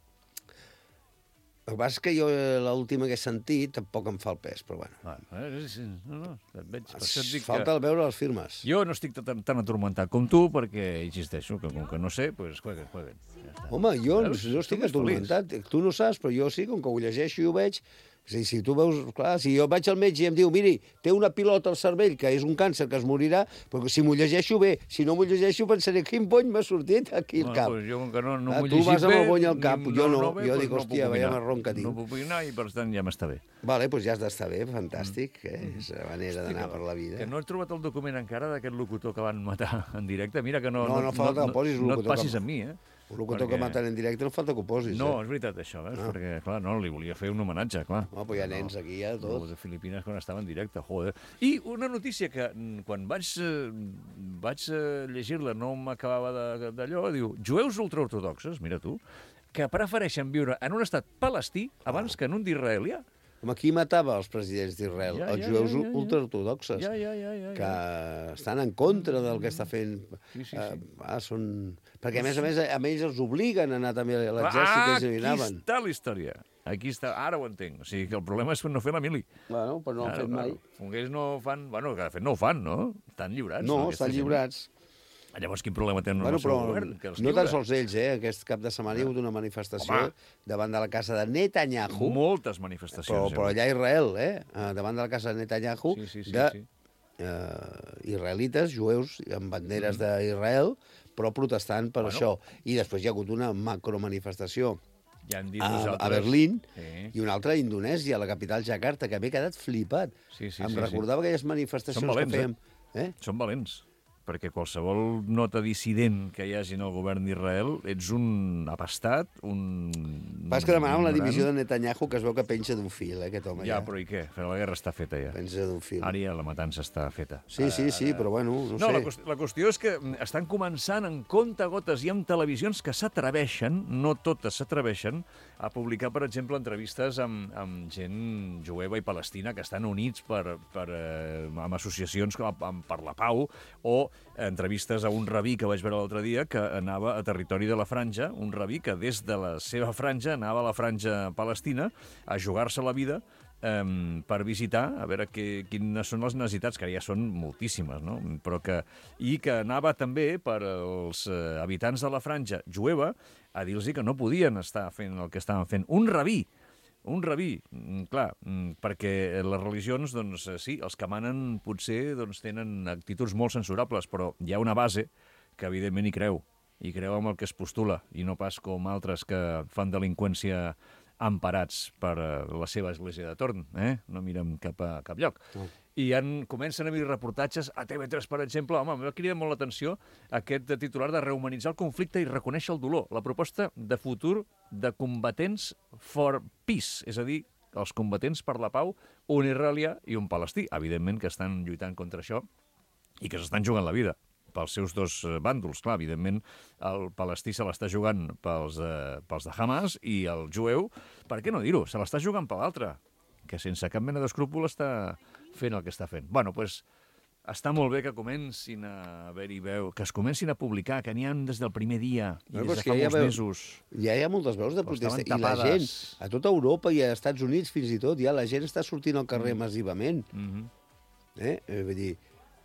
[SPEAKER 6] El que passa és que jo l'última que he sentit tampoc em fa el pes, però bueno.
[SPEAKER 5] Ah, eh, sí, no, no, et veig. Per això et dic
[SPEAKER 6] Falta
[SPEAKER 5] que...
[SPEAKER 6] veure les firmes.
[SPEAKER 5] Jo no estic tan, tan atormentat com tu, perquè, insisteixo, que com que no sé, doncs pues, jueguen, jueguen. Ja està.
[SPEAKER 6] Home, jo no,
[SPEAKER 5] Veus?
[SPEAKER 6] no estic
[SPEAKER 5] Tu més
[SPEAKER 6] atormentat. Tu no saps, però jo sí, com que ho llegeixo i ho veig, Sí, si tu veus, clar, si jo vaig al metge i em diu, miri, té una pilota al cervell, que és un càncer que es morirà, però si m'ho llegeixo bé, si no m'ho llegeixo pensaré, quin bony m'ha sortit aquí al
[SPEAKER 5] No,
[SPEAKER 6] cap.
[SPEAKER 5] pues jo, com que no, no
[SPEAKER 6] Ah,
[SPEAKER 5] m'ho
[SPEAKER 6] tu
[SPEAKER 5] llegit
[SPEAKER 6] vas amb
[SPEAKER 5] bé,
[SPEAKER 6] el bony al cap,
[SPEAKER 5] ni-
[SPEAKER 6] jo no,
[SPEAKER 5] bé,
[SPEAKER 6] jo
[SPEAKER 5] pues
[SPEAKER 6] dic,
[SPEAKER 5] no
[SPEAKER 6] hòstia,
[SPEAKER 5] puc
[SPEAKER 6] veia
[SPEAKER 5] opinar.
[SPEAKER 6] marrón que tinc.
[SPEAKER 5] No puc opinar i, per tant, ja m'està bé.
[SPEAKER 6] Vale, doncs ja has d'estar bé, fantàstic, eh? És la manera d'anar per la vida.
[SPEAKER 5] Que no he trobat el document encara d'aquest locutor que van matar en directe. Mira que no...
[SPEAKER 6] No, no falta que posis
[SPEAKER 5] no, no et
[SPEAKER 6] locutor
[SPEAKER 5] passis
[SPEAKER 6] que-
[SPEAKER 5] amb mi, eh?
[SPEAKER 6] El locutor
[SPEAKER 5] Perquè-
[SPEAKER 6] que maten en directe no falta que ho posis,
[SPEAKER 5] No,
[SPEAKER 6] eh?
[SPEAKER 5] és veritat, això, eh?
[SPEAKER 6] Ah.
[SPEAKER 5] Perquè, clar, no, li volia fer un homenatge, clar.
[SPEAKER 6] No, però hi ha nens aquí, ja, tot.
[SPEAKER 5] Els de Filipines quan estava en directe, joder. I una notícia que, mm, quan vaig, eh, vaig eh, llegir-la, no m'acabava de- d'allò, diu, jueus ultraortodoxes, mira tu, que prefereixen viure en un estat palestí abans que en un d'israelià.
[SPEAKER 6] Home, qui matava els presidents d'Israel?
[SPEAKER 5] Ja,
[SPEAKER 6] Els
[SPEAKER 5] ja,
[SPEAKER 6] jueus
[SPEAKER 5] ja, ja, ja.
[SPEAKER 6] ultraortodoxes,
[SPEAKER 5] Ja, ja, ja, ja,
[SPEAKER 6] que estan en contra del que està fent.
[SPEAKER 5] Sí, sí,
[SPEAKER 6] Eh,
[SPEAKER 5] sí.
[SPEAKER 6] ah, són... Perquè, a més a més, a ells els obliguen a anar també a l'exèrcit,
[SPEAKER 5] Ah,
[SPEAKER 6] que ells hi
[SPEAKER 5] aquí
[SPEAKER 6] anaven.
[SPEAKER 5] està la història. Aquí està, ara ho entenc. O sigui, que el problema és no fer la mili.
[SPEAKER 6] Bueno, però no ho han fet mai.
[SPEAKER 5] Com que ells no fan... Bueno, que de fet no ho fan, no? Estan lliurats.
[SPEAKER 6] No,
[SPEAKER 5] aquesta
[SPEAKER 6] estan
[SPEAKER 5] gent?
[SPEAKER 6] lliurats.
[SPEAKER 5] Llavors, quin problema tenen
[SPEAKER 6] Bueno,
[SPEAKER 5] amb el seu
[SPEAKER 6] però
[SPEAKER 5] govern? Que els
[SPEAKER 6] no
[SPEAKER 5] lliura?
[SPEAKER 6] tan sols ells, eh? Aquest cap de setmana hi ha hagut una manifestació
[SPEAKER 5] Home.
[SPEAKER 6] davant de la casa de Netanyahu.
[SPEAKER 5] Moltes manifestacions.
[SPEAKER 6] Però, però allà a Israel, eh? Eh, davant de la casa de Netanyahu,
[SPEAKER 5] Sí, sí, sí,
[SPEAKER 6] de
[SPEAKER 5] sí.
[SPEAKER 6] eh, israelites, jueus, amb banderes mm. d'Israel, però protestant per
[SPEAKER 5] Bueno.
[SPEAKER 6] això. I després hi ha hagut una macromanifestació
[SPEAKER 5] Ja han dit
[SPEAKER 6] a,
[SPEAKER 5] nosaltres...
[SPEAKER 6] a Berlín
[SPEAKER 5] Sí.
[SPEAKER 6] i una altra a Indonèsia, a la capital Jakarta, que m'he quedat flipat.
[SPEAKER 5] Sí, sí,
[SPEAKER 6] em
[SPEAKER 5] sí, sí.
[SPEAKER 6] recordava aquelles manifestacions
[SPEAKER 5] Són valents,
[SPEAKER 6] que fèiem.
[SPEAKER 5] eh? Són valents. Perquè qualsevol nota dissident que hi hagi en el govern d'Israel, ets un apastat, un...
[SPEAKER 6] Pas que demanaven la
[SPEAKER 5] ignorant.
[SPEAKER 6] divisió de Netanyahu, que es veu que penja d'un fil, eh, aquest home.
[SPEAKER 5] Ja, però i què? Però la guerra està feta, ja.
[SPEAKER 6] Penja d'un fil.
[SPEAKER 5] Ara ja la matança està feta.
[SPEAKER 6] Sí, sí, sí, però bueno, no,
[SPEAKER 5] No,
[SPEAKER 6] sé.
[SPEAKER 5] la, qüestió, la qüestió és que estan començant en comptagotes i amb televisions que s'atreveixen, no totes s'atreveixen, a publicar, per exemple, entrevistes amb, amb gent jueva i palestina que estan units per, per, eh, amb associacions com, amb, per la pau, o entrevistes a un rabí que vaig veure l'altre dia que anava a territori de la Franja, un rabí que des de la seva franja anava a la Franja palestina a jugar-se la vida Um, per visitar, a veure que, quines són les necessitats, que ja són moltíssimes, no? Però que, i que anava també per als eh, habitants de la franja jueva a dir-los que no podien estar fent el que estaven fent. Un rabí, un rabí, mm, clar, mm, perquè les religions, doncs eh, sí, els que manen potser doncs, tenen actituds molt censurables, però hi ha una base que evidentment hi creu, i creu amb el que es postula, i no pas com altres que fan delinqüència emparats per uh, la seva església de torn, eh? No miren cap a cap lloc. Mm. I han, comencen a haver reportatges a T V tres, per exemple. Home, m'ha cridat molt l'atenció aquest titular de rehumanitzar el conflicte i reconèixer el dolor. La proposta de futur de combatents for peace, és a dir, els combatents per la pau, un israelià i un palestí. Evidentment que estan lluitant contra això i que s'estan jugant la vida pels seus dos bàndols. Clar, evidentment, el palestí se l'està jugant pels, eh, pels de Hamas i el jueu, per què no dir-ho? Se l'està jugant per l'altre, que sense cap mena d'escrúpol està fent el que està fent. Bueno, doncs, està molt bé que comencin a haver-hi veu, que es comencin a publicar, que n'hi ha des del primer dia i
[SPEAKER 6] No,
[SPEAKER 5] des de
[SPEAKER 6] però és
[SPEAKER 5] fa
[SPEAKER 6] que ja
[SPEAKER 5] molts
[SPEAKER 6] veu-
[SPEAKER 5] mesos.
[SPEAKER 6] Ja hi ha moltes veus de
[SPEAKER 5] Però
[SPEAKER 6] protesta.
[SPEAKER 5] estaven
[SPEAKER 6] I la
[SPEAKER 5] tapades.
[SPEAKER 6] gent, a tota Europa i a Estats Units fins i tot, ja la gent està sortint al carrer
[SPEAKER 5] Mm.
[SPEAKER 6] massivament.
[SPEAKER 5] Mhm.
[SPEAKER 6] Eh? Eh, Vull dir,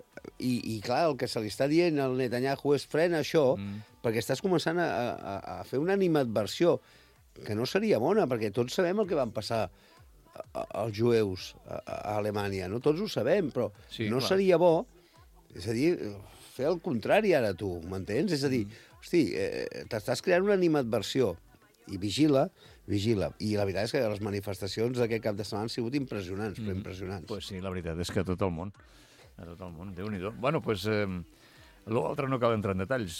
[SPEAKER 6] i, i clar, el que se li està dient al Netanyahu és frena això,
[SPEAKER 5] Mm.
[SPEAKER 6] perquè estàs començant a, a, a fer una animadversió que no seria bona, perquè tots sabem el que van passar a- a- als jueus a, a Alemanya, no? Tots ho sabem, però
[SPEAKER 5] Sí,
[SPEAKER 6] no
[SPEAKER 5] clar.
[SPEAKER 6] seria bo, és a dir, fer el contrari ara tu, m'entens? És a dir,
[SPEAKER 5] Mm.
[SPEAKER 6] hosti, eh, t'estàs creant una animadversió i vigila, vigila. I la veritat és que les manifestacions d'aquest cap de setmana han sigut impressionants, però impressionants.
[SPEAKER 5] Pues sí, la veritat és que a tot el món. A tot el món, Déu-n'hi-do. Bueno, doncs, eh, l'altre no cal entrar en detalls.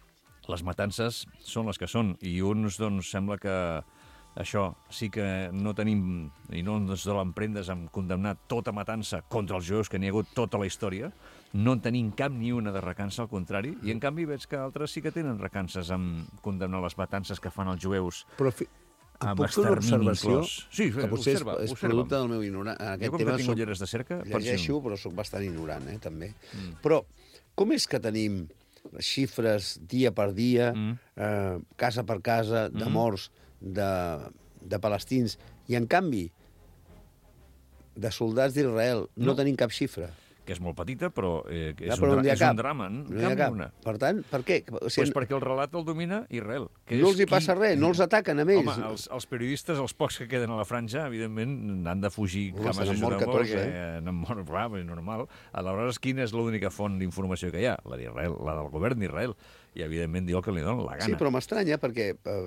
[SPEAKER 5] Les matances són les que són, i uns, doncs, sembla que això sí que no tenim, i no ens dolen prendes amb condemnar tota matança contra els jueus, que n'hi ha hagut tota la història, no en tenim cap ni una de recança, al contrari, i en canvi veig que altres sí que tenen recances amb condemnar les matances que fan els jueus.
[SPEAKER 6] Però fi...
[SPEAKER 5] Amb
[SPEAKER 6] puc fer una
[SPEAKER 5] extermini
[SPEAKER 6] observació?
[SPEAKER 5] inclòs. Sí,
[SPEAKER 6] que potser
[SPEAKER 5] observa,
[SPEAKER 6] és, és
[SPEAKER 5] observa'm.
[SPEAKER 6] producte del meu ignorant. En
[SPEAKER 5] Jo,
[SPEAKER 6] aquest
[SPEAKER 5] com que
[SPEAKER 6] tema
[SPEAKER 5] tinc
[SPEAKER 6] soc-
[SPEAKER 5] ulleres de cerca, pots dir-
[SPEAKER 6] llegeixo, però sóc bastant ignorant, eh, també. Mm. Però com és que tenim les xifres dia per dia, mm. eh, casa per casa, de
[SPEAKER 5] Mm.
[SPEAKER 6] morts, de, de palestins, i en canvi, de soldats d'Israel, no,
[SPEAKER 5] No.
[SPEAKER 6] tenim cap xifra?
[SPEAKER 5] que és molt petita, però eh, és,
[SPEAKER 6] Ja,
[SPEAKER 5] un,
[SPEAKER 6] però no
[SPEAKER 5] dra
[SPEAKER 6] n'hi ha
[SPEAKER 5] és
[SPEAKER 6] cap.
[SPEAKER 5] un drama.
[SPEAKER 6] No hi ha cap.
[SPEAKER 5] Una.
[SPEAKER 6] Per tant, per què? O sigui,
[SPEAKER 5] Pues perquè el relat el domina Israel. Que
[SPEAKER 6] no
[SPEAKER 5] és
[SPEAKER 6] els hi passa
[SPEAKER 5] qui...
[SPEAKER 6] res, no els ataquen a ells.
[SPEAKER 5] Home, els, els periodistes, els pocs que queden a la franja, evidentment, han de fugir
[SPEAKER 6] Home,
[SPEAKER 5] cames
[SPEAKER 6] se n'han mort
[SPEAKER 5] ajudant
[SPEAKER 6] catorze,
[SPEAKER 5] perquè eh? n'han mort, clar, és normal. Aleshores, quina és l'única font d'informació que hi ha? La d'Israel, la del govern d'Israel. I, evidentment, diu el que li dona la gana.
[SPEAKER 6] Sí, però m'estranya perquè eh,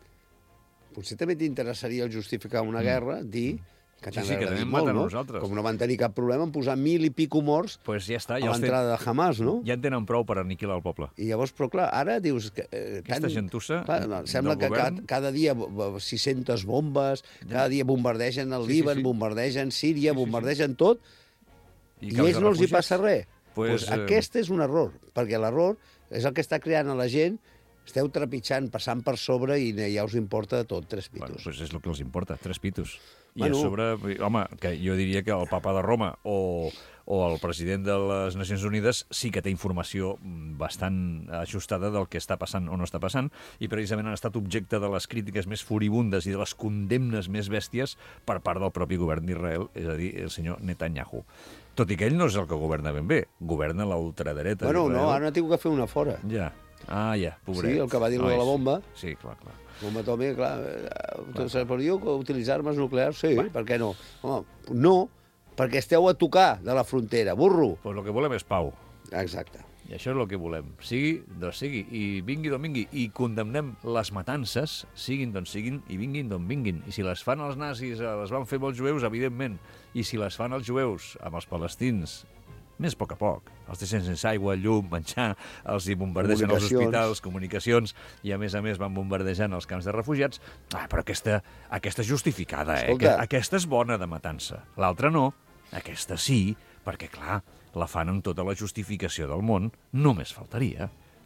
[SPEAKER 6] potser també t'interessaria el justificar una guerra, dir que
[SPEAKER 5] Sí,
[SPEAKER 6] t'han
[SPEAKER 5] sí, que
[SPEAKER 6] agredit
[SPEAKER 5] també
[SPEAKER 6] molt,
[SPEAKER 5] maten
[SPEAKER 6] no?
[SPEAKER 5] nosaltres.
[SPEAKER 6] Com no van tenir cap problema en posar mil i pico morts
[SPEAKER 5] Pues ja està,
[SPEAKER 6] a
[SPEAKER 5] ja els
[SPEAKER 6] l'entrada de Hamas, no?
[SPEAKER 5] Ja en tenen prou per aniquilar el poble.
[SPEAKER 6] I llavors, però clar, ara dius... Que, eh,
[SPEAKER 5] Aquesta gentussa
[SPEAKER 6] clar, no, sembla
[SPEAKER 5] del
[SPEAKER 6] que
[SPEAKER 5] govern...
[SPEAKER 6] cada, cada dia sis-centes bombes, cada dia bombardegen el
[SPEAKER 5] Sí, sí,
[SPEAKER 6] Líban,
[SPEAKER 5] sí.
[SPEAKER 6] bombardegen Síria,
[SPEAKER 5] Sí, sí, sí.
[SPEAKER 6] bombardegen tot, i,
[SPEAKER 5] que
[SPEAKER 6] i
[SPEAKER 5] els
[SPEAKER 6] ells no els hi
[SPEAKER 5] refugiats?
[SPEAKER 6] passa res.
[SPEAKER 5] Pues,
[SPEAKER 6] Pues,
[SPEAKER 5] eh,
[SPEAKER 6] aquest és un error, perquè l'error és el que està creant a la gent. Esteu trepitjant, passant per sobre i ja us importa tot, tres pitos.
[SPEAKER 5] Bueno, pues és el que els importa, tres pitos. I
[SPEAKER 6] Bueno.
[SPEAKER 5] a sobre, home, que jo diria que el papa de Roma o, o el president de les Nacions Unides sí que té informació bastant ajustada del que està passant o no està passant, i precisament han estat objecte de les crítiques més furibundes i de les condemnes més bèsties per part del propi govern d'Israel, és a dir, el senyor Netanyahu. Tot i que ell no és el que governa ben bé, governa la ultradreta
[SPEAKER 6] Bueno,
[SPEAKER 5] d'Israel.
[SPEAKER 6] no, ara n'ha tingut que fer una fora.
[SPEAKER 5] Ja. Ah, ja, pobret.
[SPEAKER 6] Sí, el que va dir lo de la bomba.
[SPEAKER 5] Sí, clar, clar.
[SPEAKER 6] Bomba atòmica, clar, clar. Se podria utilitzar armes nuclears? Sí, bueno. Per què no? Home, no, perquè esteu a tocar de la frontera, burro.
[SPEAKER 5] Pues el que volem és pau.
[SPEAKER 6] Exacte.
[SPEAKER 5] I això és el que volem. Sigui d'on sigui, i vingui d'on vingui, i condemnem les matances, siguin d'on siguin i vinguin d'on vinguin. I si les fan els nazis, les van fer amb els jueus, evidentment. I si les fan els jueus amb els palestins, més a poc a poc. Els deixen sense aigua, llum, menjar, els hi bombardegen els hospitals, comunicacions, i a més a més van bombardejant els camps de refugiats. Ah, però aquesta, aquesta és justificada, eh?
[SPEAKER 6] Escolta.
[SPEAKER 5] Aquesta és bona de matança. L'altra no. Aquesta sí, perquè, clar, la fan amb tota la justificació del món. Només faltaria.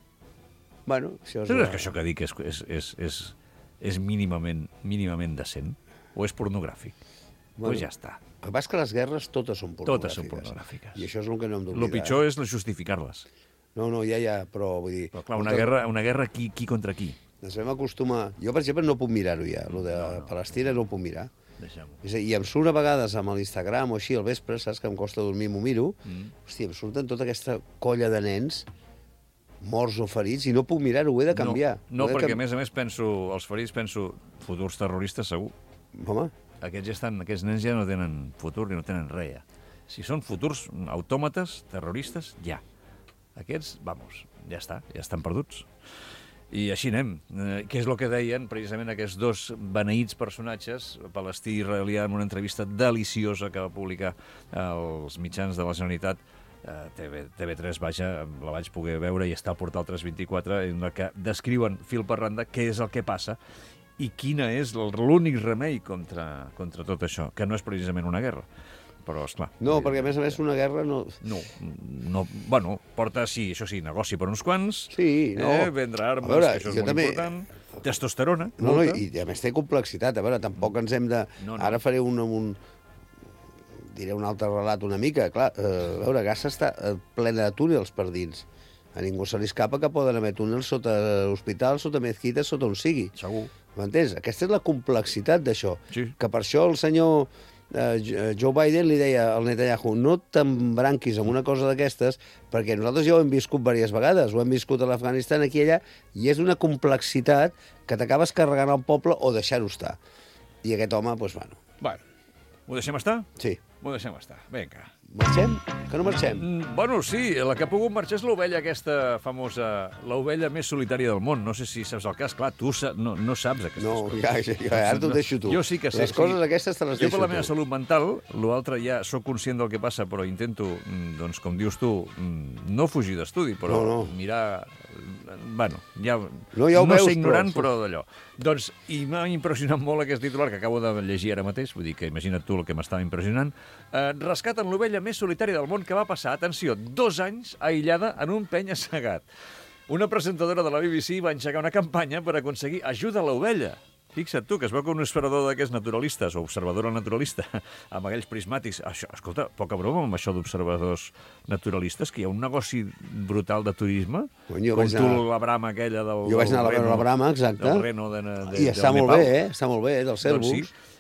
[SPEAKER 6] Bueno, això és...
[SPEAKER 5] Tu
[SPEAKER 6] La...
[SPEAKER 5] creus que això que dic és, és, és, és, és mínimament, mínimament decent? O és pornogràfic? Bueno, pues ja està.
[SPEAKER 6] El que passa és que les guerres totes són pornogràfiques.
[SPEAKER 5] Totes són pornogràfiques.
[SPEAKER 6] I això és el que no hem d'oblidar.
[SPEAKER 5] El pitjor és justificar-les.
[SPEAKER 6] No, no, ja, ja, però vull dir...
[SPEAKER 5] Però clar, una guerra, una guerra qui, qui contra qui?
[SPEAKER 6] Ens vam acostumar... Jo, per exemple, no puc mirar-ho ja. Lo de no, no. Palestina no ho puc mirar.
[SPEAKER 5] Deixem-ho.
[SPEAKER 6] I em surt a vegades amb l'Instagram o així al vespre, saps que em costa dormir, m'ho miro. Mm. Hòstia, em surten tota aquesta colla de nens morts o ferits i no puc mirar-ho, ho he de canviar.
[SPEAKER 5] No, no
[SPEAKER 6] de
[SPEAKER 5] perquè
[SPEAKER 6] cam...
[SPEAKER 5] a més a més penso, els ferits penso, futurs terroristes segur.
[SPEAKER 6] Home.
[SPEAKER 5] Aquests, ja estan, aquests nens ja no tenen futur ni no tenen res. Ja. Si són futurs autòmates, terroristes, ja. Aquests, vamos, ja està, ja estan perduts. I així anem. Eh, què és el que deien precisament aquests dos beneïts personatges, palestí i israelià, en una entrevista deliciosa que va publicar als mitjans de la Generalitat, eh, T V tres, vaja, la vaig poder veure i està al portal tres vint-i-quatre, en la que descriuen fil per randa què és el que passa i quina és l'únic remei contra, contra tot això, que no és precisament una guerra. Però, esclar...
[SPEAKER 6] No, perquè a més a més una guerra no...
[SPEAKER 5] No, no, bueno, porta, sí, això sí, negoci per uns quants,
[SPEAKER 6] sí, no.
[SPEAKER 5] eh, vendre armes,
[SPEAKER 6] veure,
[SPEAKER 5] que això és molt
[SPEAKER 6] també...
[SPEAKER 5] important, testosterona...
[SPEAKER 6] No, no, i a més té complexitat, a veure, tampoc ens hem de...
[SPEAKER 5] No, no.
[SPEAKER 6] Ara faré un, un... diré un altre relat una mica, clar, eh, a veure, Gaza està plena de túnels per dins. A ningú se li escapa que poden haver túnels sota l'hospital, sota mezquites, sota on sigui.
[SPEAKER 5] Segur.
[SPEAKER 6] M'entens? Aquesta és la complexitat d'això.
[SPEAKER 5] Sí.
[SPEAKER 6] Que per això el senyor eh, Joe Biden li deia al Netanyahu no t'embranquis amb una cosa d'aquestes perquè nosaltres ja ho hem viscut diverses vegades, ho hem viscut a l'Afganistan, aquí i allà, i és una complexitat que t'acabes carregant al poble o deixar-ho estar. I aquest home, doncs, bueno...
[SPEAKER 5] Bueno, ho deixem estar?
[SPEAKER 6] Sí.
[SPEAKER 5] Ho deixem estar, vinga.
[SPEAKER 6] Marxem? Que no marxem?
[SPEAKER 5] Mm, bueno, sí, la que ha pogut marxar és l'ovella aquesta famosa, l'ovella més solitària del món. No sé si saps el cas, clar, tu sa, no, no saps aquestes
[SPEAKER 6] no,
[SPEAKER 5] coses.
[SPEAKER 6] Ja, ja, ja, ara t'ho deixo tu.
[SPEAKER 5] Jo sí que sé.
[SPEAKER 6] Les coses
[SPEAKER 5] sí.
[SPEAKER 6] aquestes te les
[SPEAKER 5] jo
[SPEAKER 6] deixo tu.
[SPEAKER 5] Jo per la meva salut mental, l'altre ja sóc conscient del que passa, però intento, doncs, com dius tu, no fugir d'estudi, però
[SPEAKER 6] no, no.
[SPEAKER 5] mirar... Bueno, ja...
[SPEAKER 6] No, ja ho
[SPEAKER 5] no
[SPEAKER 6] veus,
[SPEAKER 5] sé ignorant,
[SPEAKER 6] però...
[SPEAKER 5] però d'allò. Doncs, i m'ha impressionat molt aquest titular que acabo de llegir ara mateix, vull dir que imagina't tu el que m'estava impressionant. Eh, rescaten l'ovella més solitària del món que va passar, atenció, dos anys aïllada en un penya-segat. Una presentadora de la B B C va engegar una campanya per aconseguir ajuda a l'ovella. Fixa't tu, que es veu que un observador d'aquests naturalistes, o observadora naturalista, amb aquells prismàtics... Això, escolta, poca broma amb això d'observadors naturalistes, que hi ha un negoci brutal de turisme,
[SPEAKER 6] Coño,
[SPEAKER 5] com tu
[SPEAKER 6] anar...
[SPEAKER 5] la brama aquella del...
[SPEAKER 6] Jo vaig anar a veure la brama, exacte.
[SPEAKER 5] Del Reno de, de,
[SPEAKER 6] I està
[SPEAKER 5] del
[SPEAKER 6] molt
[SPEAKER 5] Nepal.
[SPEAKER 6] bé, eh? Està molt bé, dels cérvols.
[SPEAKER 5] Doncs sí.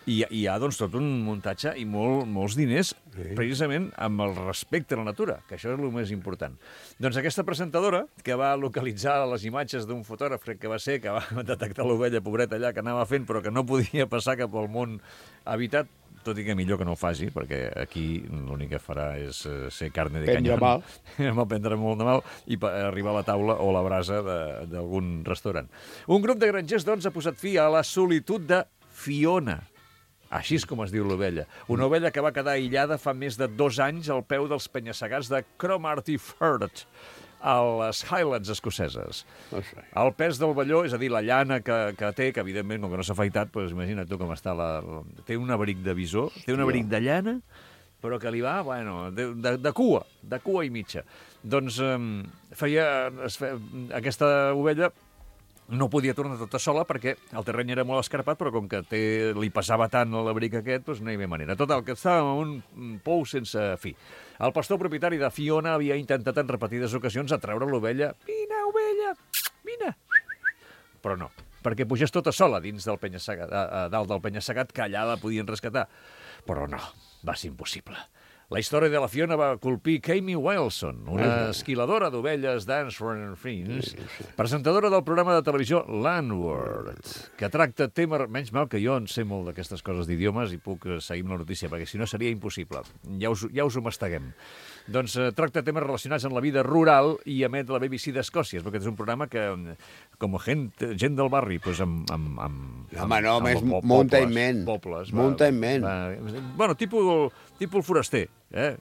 [SPEAKER 5] I hi ha doncs, tot un muntatge i molt, molts diners sí. precisament amb el respecte a la natura, que això és el més important. Doncs aquesta presentadora, que va localitzar les imatges d'un fotògraf, crec que va ser, que va detectar l'ovella pobreta allà, que anava fent, però que no podia passar cap al món habitat, tot i que millor que no ho faci, perquè aquí l'únic que farà és ser carne de canyón. Prendre mal. Prendre molt de mal i arribar a la taula o a la brasa d'algun restaurant. Un grup de grangers, doncs, ha posat fi a la solitud de Fiona. Així és com es diu l'ovella. Una ovella que va quedar aïllada fa més de dos anys al peu dels penya-segats de Cromarty Firth, a les Highlands escoceses. El pes del velló, és a dir, la llana que, que té, que evidentment, com que no s'ha afaitat, doncs imagina't tu com està. La, la, té un abric de visó, té un abric de llana, però que li va, bueno, de, de, de cua, de cua i mitja. Doncs eh, feia, es feia, aquesta ovella no podia tornar tota sola perquè el terreny era molt escarpat, però com que té, li pesava tant l'abric aquest, doncs no hi havia manera. Total, que estava en un pou sense fi. El pastor propietari de Fiona havia intentat en repetides ocasions atreure l'ovella. Vine, ovella, vine. Però no, perquè pugés tota sola dins del penya-segat, a, a dalt del penya-segat, que allà la podien rescatar. Però no, va ser impossible. La història de la Fiona va colpir Kami Wilson, una esquiladora d'ovelles d'Ansford Friends, presentadora del programa de televisió Landward, que tracta temes... Menys mal que jo en sé molt d'aquestes coses d'idiomes i puc seguir la notícia, perquè si no seria impossible. Ja us, ja us ho masteguem. Doncs eh, tracta temes relacionats amb la vida rural i emet la B B C d'Escòcia, perquè és un programa que, com gent, gent del barri, doncs amb... amb, amb
[SPEAKER 6] Home, no, amb, és pobles, Mountain Man.
[SPEAKER 5] Pobles,
[SPEAKER 6] Mountain Man.
[SPEAKER 5] Bueno, tipus, tipus el foraster, eh?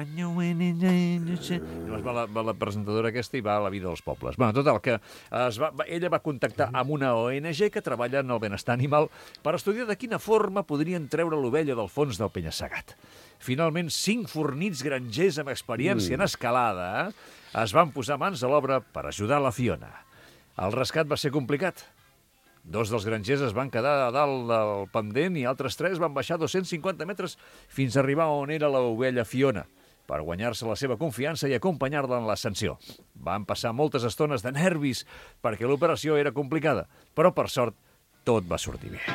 [SPEAKER 5] Llavors va la, va la presentadora aquesta i va a la vida dels pobles. Bueno, total, que es va, ella va contactar amb una O N G que treballa en el benestar animal per estudiar de quina forma podrien treure l'ovella del fons del penya-segat. Finalment, cinc fornits grangers amb experiència en escalada eh, es van posar mans a l'obra per ajudar la Fiona. El rescat va ser complicat. Dos dels grangers es van quedar a dalt del pendent i altres tres van baixar dos-cents cinquanta metres fins a arribar on era l'ovella Fiona, per guanyar-se la seva confiança i acompanyar-la en l'ascensió. Van passar moltes estones de nervis perquè l'operació era complicada, però per sort tot va sortir bé.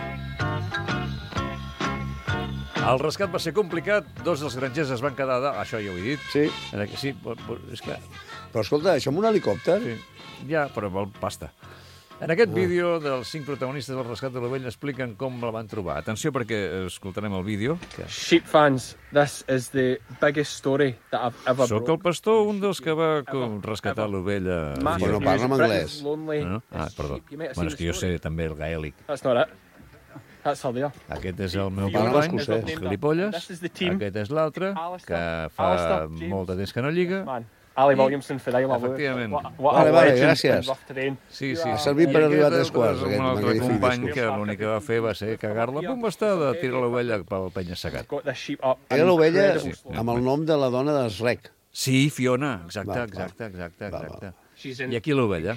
[SPEAKER 5] El rescat va ser complicat, dos dels grangers es van quedar... De... Això ja ho he dit.
[SPEAKER 6] Sí.
[SPEAKER 5] Sí, és que...
[SPEAKER 6] Però escolta, això amb un helicòpter?
[SPEAKER 5] Sí, ja, però val pasta. En aquest vídeo dels cinc protagonistes del rescat de l'ovella expliquen com la van trobar. Atenció perquè escoltarem el vídeo. Que...
[SPEAKER 11] Sheep fans, this is the biggest story that I've ever
[SPEAKER 5] Soc el pastor, un dels que va rescatar l'ovella.
[SPEAKER 6] Però no parla en anglès.
[SPEAKER 5] No? Ah, perdó. Bueno, és que jo sé també el gaèlic.
[SPEAKER 11] That's not it. That's all there.
[SPEAKER 5] Aquest és el meu company, gilipolles. Aquest és l'altre, que fa molt de temps que no lliga.
[SPEAKER 11] Ali Williamson for Isla.
[SPEAKER 5] Efectivament.
[SPEAKER 6] Vale, vale, gràcies.
[SPEAKER 5] Sí, sí.
[SPEAKER 6] Ha servit per arribar a tres quarts.
[SPEAKER 5] Un altre company que l'únic que va fer va ser cagar-la. Pum, va estar de tirar l'ovella pel penya-segat.
[SPEAKER 6] Era l'ovella amb el nom de la dona de Shrek.
[SPEAKER 5] Sí, Fiona, exacte, exacte, exacte, exacte. I aquí l'ovella.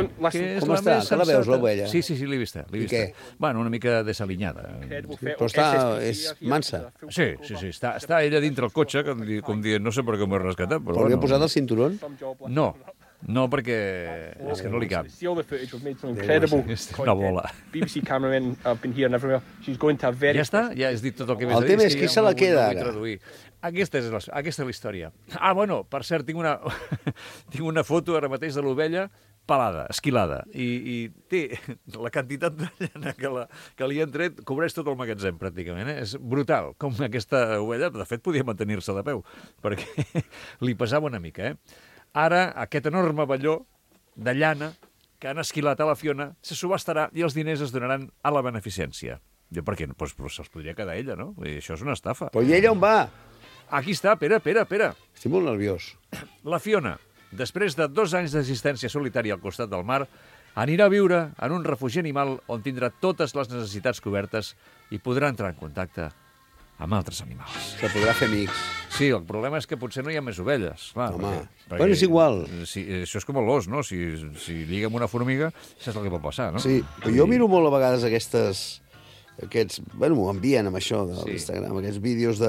[SPEAKER 6] Com està? Que la veus, l'ovella?
[SPEAKER 5] Sí, sí, sí, l'he vista.
[SPEAKER 6] I què?
[SPEAKER 5] Bueno, una mica desalinyada.
[SPEAKER 6] Però està... és mansa.
[SPEAKER 5] Sí, sí, sí. Està, està ella dintre el cotxe, com, com dient, no sé per què m'ho he rescatat, però...
[SPEAKER 6] Però li ha posat el cinturón?
[SPEAKER 5] No. No, perquè és que no li cap.
[SPEAKER 11] See all the footage, we've made some incredible
[SPEAKER 5] Una bola.
[SPEAKER 11] B B C cameramen have been here and everywhere. She's going to a very...
[SPEAKER 5] Ja està? Ja has dit tot el que m'has
[SPEAKER 6] El
[SPEAKER 5] dit.
[SPEAKER 6] tema és qui se la queda, ara.
[SPEAKER 5] Aquesta és, la, aquesta és la història. Ah, bueno, per cert, tinc una, tinc una foto ara mateix de l'ovella pelada, esquilada, i, i té la quantitat de llana que, la, que li han tret, cobreix tot el magatzem, pràcticament. Eh? És brutal, com aquesta ovella, de fet, podia mantenir-se de peu, perquè li pesava una mica, eh? Ara, aquest enorme velló de llana que han esquilat a la Fiona se subhastarà i els diners es donaran a la beneficència. Jo, per què? Pues, pues se'ls podria quedar ella, no? I això és una estafa.
[SPEAKER 6] Però i ella on va?
[SPEAKER 5] Aquí està, espera, espera, espera.
[SPEAKER 6] Estic molt nerviós.
[SPEAKER 5] La Fiona, després de dos anys d'existència solitària al costat del mar, anirà a viure en un refugi animal on tindrà totes les necessitats cobertes i podrà entrar en contacte amb altres animals.
[SPEAKER 6] Se podrà fer amics.
[SPEAKER 5] Sí, el problema és que potser no hi ha més ovelles. Clar,
[SPEAKER 6] home,
[SPEAKER 5] perquè, perquè,
[SPEAKER 6] bueno, és igual.
[SPEAKER 5] Si, això és com l'os, no? Si, si lliga amb una formiga, això és el que pot passar, no?
[SPEAKER 6] Sí, però jo miro molt a vegades aquestes... Aquests, bueno, m'ho envien amb això de l'Instagram, sí. Aquests vídeos de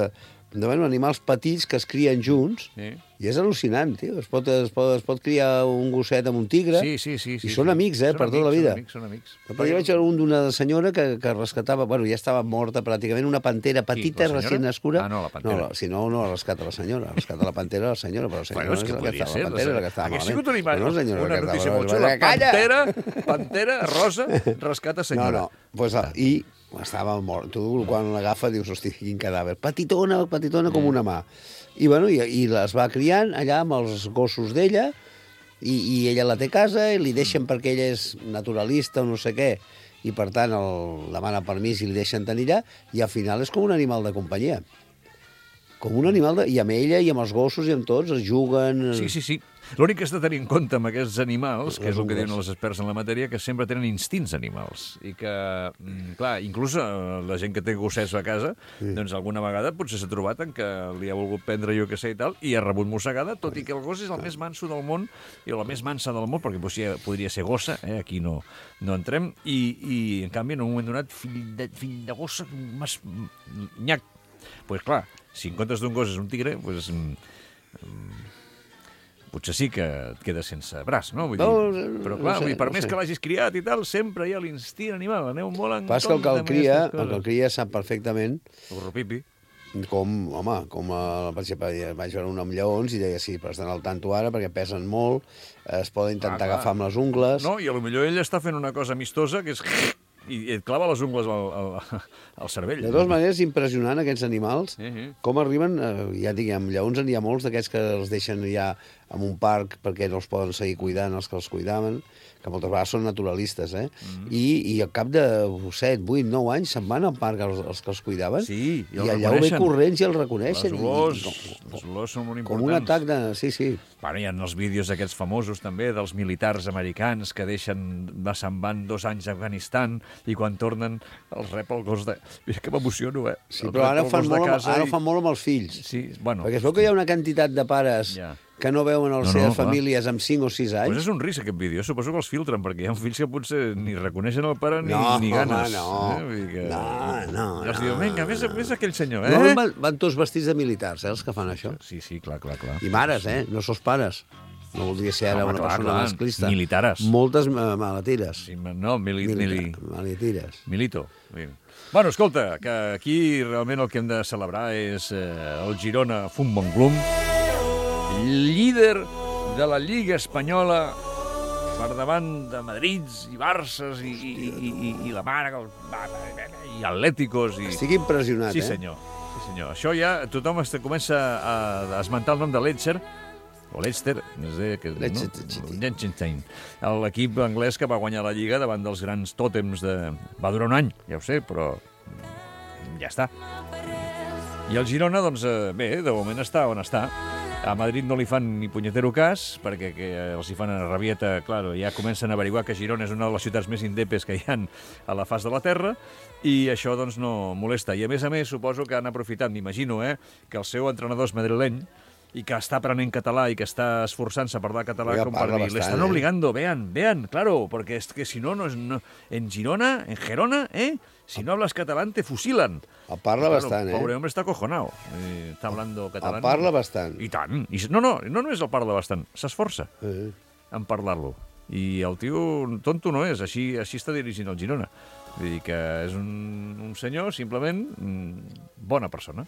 [SPEAKER 6] bueno, animals petits que es crien junts,
[SPEAKER 5] Sí.
[SPEAKER 6] i és al·lucinant, tio. Es pot, es, pot, es pot criar un gosset amb un tigre,
[SPEAKER 5] Sí, sí, sí. sí
[SPEAKER 6] i són
[SPEAKER 5] sí.
[SPEAKER 6] amics, eh,
[SPEAKER 5] Són
[SPEAKER 6] per tota la
[SPEAKER 5] amics,
[SPEAKER 6] vida.
[SPEAKER 5] Són amics, són amics.
[SPEAKER 6] Però jo veig un d'una senyora que, que rescatava, bueno, ja estava morta pràcticament, una pantera petita,
[SPEAKER 5] la senyora?
[SPEAKER 6] recient nascuda.
[SPEAKER 5] Ah, no, la pantera.
[SPEAKER 6] No, la, si no, no la rescata la senyora, rescata la pantera la senyora, però la senyora
[SPEAKER 5] Bueno, és que
[SPEAKER 6] no és la
[SPEAKER 5] podria
[SPEAKER 6] estava,
[SPEAKER 5] ser.
[SPEAKER 6] la pantera és la que estava
[SPEAKER 5] Hauria
[SPEAKER 6] malament.
[SPEAKER 5] sigut una, imatge,
[SPEAKER 6] No, senyora,
[SPEAKER 5] una
[SPEAKER 6] que
[SPEAKER 5] notícia
[SPEAKER 6] estava-
[SPEAKER 5] molt xula.
[SPEAKER 6] Calla!
[SPEAKER 5] Pantera, pantera rosa, rescata senyora.
[SPEAKER 6] No, no, pues, i estava mort. Tu, quan l'agafa, dius, hosti, quin cadàver. Petitona, petitona com una mà. I, bueno, i, i les va criant allà amb els gossos d'ella, i, i ella la té a casa, i li deixen perquè ella és naturalista o no sé què, i per tant el, demana permís i li deixen tenir allà, i al final és com un animal de companyia. Com un animal de... I amb ella, i amb els gossos, i amb tots, es juguen...
[SPEAKER 5] Sí, sí, sí. L'únic que has de tenir en compte amb aquests animals, que
[SPEAKER 6] Les
[SPEAKER 5] és el que
[SPEAKER 6] ungles.
[SPEAKER 5] diuen els experts en la matèria, que sempre tenen instints animals. I que, mm, clar, inclús eh, la gent que té gossets a casa,
[SPEAKER 6] Sí.
[SPEAKER 5] doncs alguna vegada potser s'ha trobat en que li ha volgut prendre jo que sé i tal, i ha rebut mossegada, tot i que el gos és el més manso del món, i la més mansa del món, perquè potser podria ser gossa, eh? Aquí no, no entrem, i, i en canvi en un moment donat, fill de, fill de gossa, mas, nyac. Doncs pues, clar, si en comptes d'un gos és un tigre, doncs... Pues, potser sí que et quedes sense braç, no? Vull dir,
[SPEAKER 6] No, no,
[SPEAKER 5] però
[SPEAKER 6] no
[SPEAKER 5] clar,
[SPEAKER 6] sé,
[SPEAKER 5] vull dir, per
[SPEAKER 6] no
[SPEAKER 5] més
[SPEAKER 6] sé.
[SPEAKER 5] que l'hagis criat i tal, sempre hi ha l'instint animal, aneu molt en
[SPEAKER 6] Pas que el que el
[SPEAKER 5] compte amb
[SPEAKER 6] cria,
[SPEAKER 5] aquestes
[SPEAKER 6] el que el
[SPEAKER 5] coses.
[SPEAKER 6] cria sap perfectament
[SPEAKER 5] El ropipi.
[SPEAKER 6] com, home, com, a, per exemple, vaig veure un amb lleons i deia, sí, però estan al tanto ara perquè pesen molt, es poden intentar
[SPEAKER 5] Clar, clar.
[SPEAKER 6] agafar amb les ungles...
[SPEAKER 5] No, i potser ell està fent una cosa amistosa, que és... i et clava les ungles al, al, al cervell.
[SPEAKER 6] De totes maneres, impressionant aquests animals,
[SPEAKER 5] Sí, sí.
[SPEAKER 6] com arriben, eh, ja dic, amb lleons n'hi ha molts d'aquests que els deixen ja en un parc perquè no els poden seguir cuidant els que els cuidaven, que moltes vegades són naturalistes, eh? Mm. I, I al cap de set, vuit, nou anys se'n van al parc els, els que els cuidaven,
[SPEAKER 5] Sí, i el
[SPEAKER 6] i allà ho ve
[SPEAKER 5] reconeixen.
[SPEAKER 6] corrents i el reconeixen.
[SPEAKER 5] Les
[SPEAKER 6] i-
[SPEAKER 5] olors,
[SPEAKER 6] i, com,
[SPEAKER 5] les olors són molt
[SPEAKER 6] com un
[SPEAKER 5] importants.
[SPEAKER 6] atac de... Sí, sí.
[SPEAKER 5] Bueno, hi ha els vídeos aquests famosos també dels militars americans que deixen, se'n van dos anys a Afganistan i quan tornen els rep el gos de... Mira que m'emociono, eh?
[SPEAKER 6] Sí,
[SPEAKER 5] Els
[SPEAKER 6] però
[SPEAKER 5] rep
[SPEAKER 6] ara
[SPEAKER 5] el
[SPEAKER 6] ho fan,
[SPEAKER 5] gos de
[SPEAKER 6] molt, amb-
[SPEAKER 5] casa
[SPEAKER 6] ara ho
[SPEAKER 5] i-
[SPEAKER 6] fan molt amb els fills.
[SPEAKER 5] Sí, bueno...
[SPEAKER 6] Perquè es veu que hi ha una quantitat de pares
[SPEAKER 5] Ja.
[SPEAKER 6] que no veuen les
[SPEAKER 5] No, no,
[SPEAKER 6] seves
[SPEAKER 5] clar.
[SPEAKER 6] famílies amb cinc o sis anys.
[SPEAKER 5] Pues és un risc, aquest vídeo. Suposo que els filtren, perquè hi ha fills que potser ni reconeixen el pare ni,
[SPEAKER 6] No,
[SPEAKER 5] ni ganes.
[SPEAKER 6] home, no.
[SPEAKER 5] Eh? Vull dir que...
[SPEAKER 6] No, no,
[SPEAKER 5] I els
[SPEAKER 6] no,
[SPEAKER 5] diuen, vinga,
[SPEAKER 6] no,
[SPEAKER 5] vés,
[SPEAKER 6] no.
[SPEAKER 5] vés aquell senyor, eh?
[SPEAKER 6] No, van, van tots vestits de militars, eh, els que fan això.
[SPEAKER 5] Sí, sí, clar, clar, clar.
[SPEAKER 6] I mares, eh? No sols pares. No voldria ser ara
[SPEAKER 5] Home,
[SPEAKER 6] una
[SPEAKER 5] clar,
[SPEAKER 6] persona
[SPEAKER 5] clar.
[SPEAKER 6] masclista.
[SPEAKER 5] Militares.
[SPEAKER 6] Moltes eh, maletires.
[SPEAKER 5] Sí, no, mili, mili,
[SPEAKER 6] Maletires.
[SPEAKER 5] milito. Vinga. Bueno, escolta, que aquí realment el que hem de celebrar és eh, el Girona Futbol Club, líder de la Lliga Espanyola per davant de Madrids i Barces i, i, i, i, i la mare, el- i Atléticos. I...
[SPEAKER 6] Estic impressionat,
[SPEAKER 5] Sí,
[SPEAKER 6] eh?
[SPEAKER 5] senyor. Sí, senyor. Això ja tothom es comença a, a esmentar el nom de Leicester, o Leicester, no sé, que,
[SPEAKER 6] Leicester
[SPEAKER 5] no?
[SPEAKER 6] City.
[SPEAKER 5] Liechtenstein, l'equip anglès que va guanyar la Lliga davant dels grans tòtems de... Va durar un any, ja ho sé, però ja està. I el Girona, doncs, eh, bé, de moment està on està. A Madrid no li fan ni punyetero cas, perquè que els hi fan a rabieta, clar, ja comencen a averiguar que Girona és una de les ciutats més indepes que hi han a la faç de la Terra, i això, doncs, no molesta. I, a més a més, suposo que han aprofitat, m'imagino, eh, que el seu entrenador és madrileny, i que està aprenent català i que està esforçant-se a parlar català
[SPEAKER 6] Oiga,
[SPEAKER 5] com per
[SPEAKER 6] parla
[SPEAKER 5] dir,
[SPEAKER 6] bastant,
[SPEAKER 5] le están
[SPEAKER 6] eh?
[SPEAKER 5] obligando, vean, vean, claro, porque es que si no, no es, no, en Girona, en Gerona, ¿eh? Si no hablas catalán, te fusilan.
[SPEAKER 6] El parla
[SPEAKER 5] Claro,
[SPEAKER 6] bastant, eh?
[SPEAKER 5] Pobre hombre está acojonado. Eh, está hablando catalán.
[SPEAKER 6] El parla bastant.
[SPEAKER 5] I tant. I, no, no, no només el parla bastant, s'esforça
[SPEAKER 6] Eh.
[SPEAKER 5] en parlar-lo. I el tio tonto no és, així, així està dirigint el Girona. Vull dir que és un, un senyor, simplement, mm, bona persona.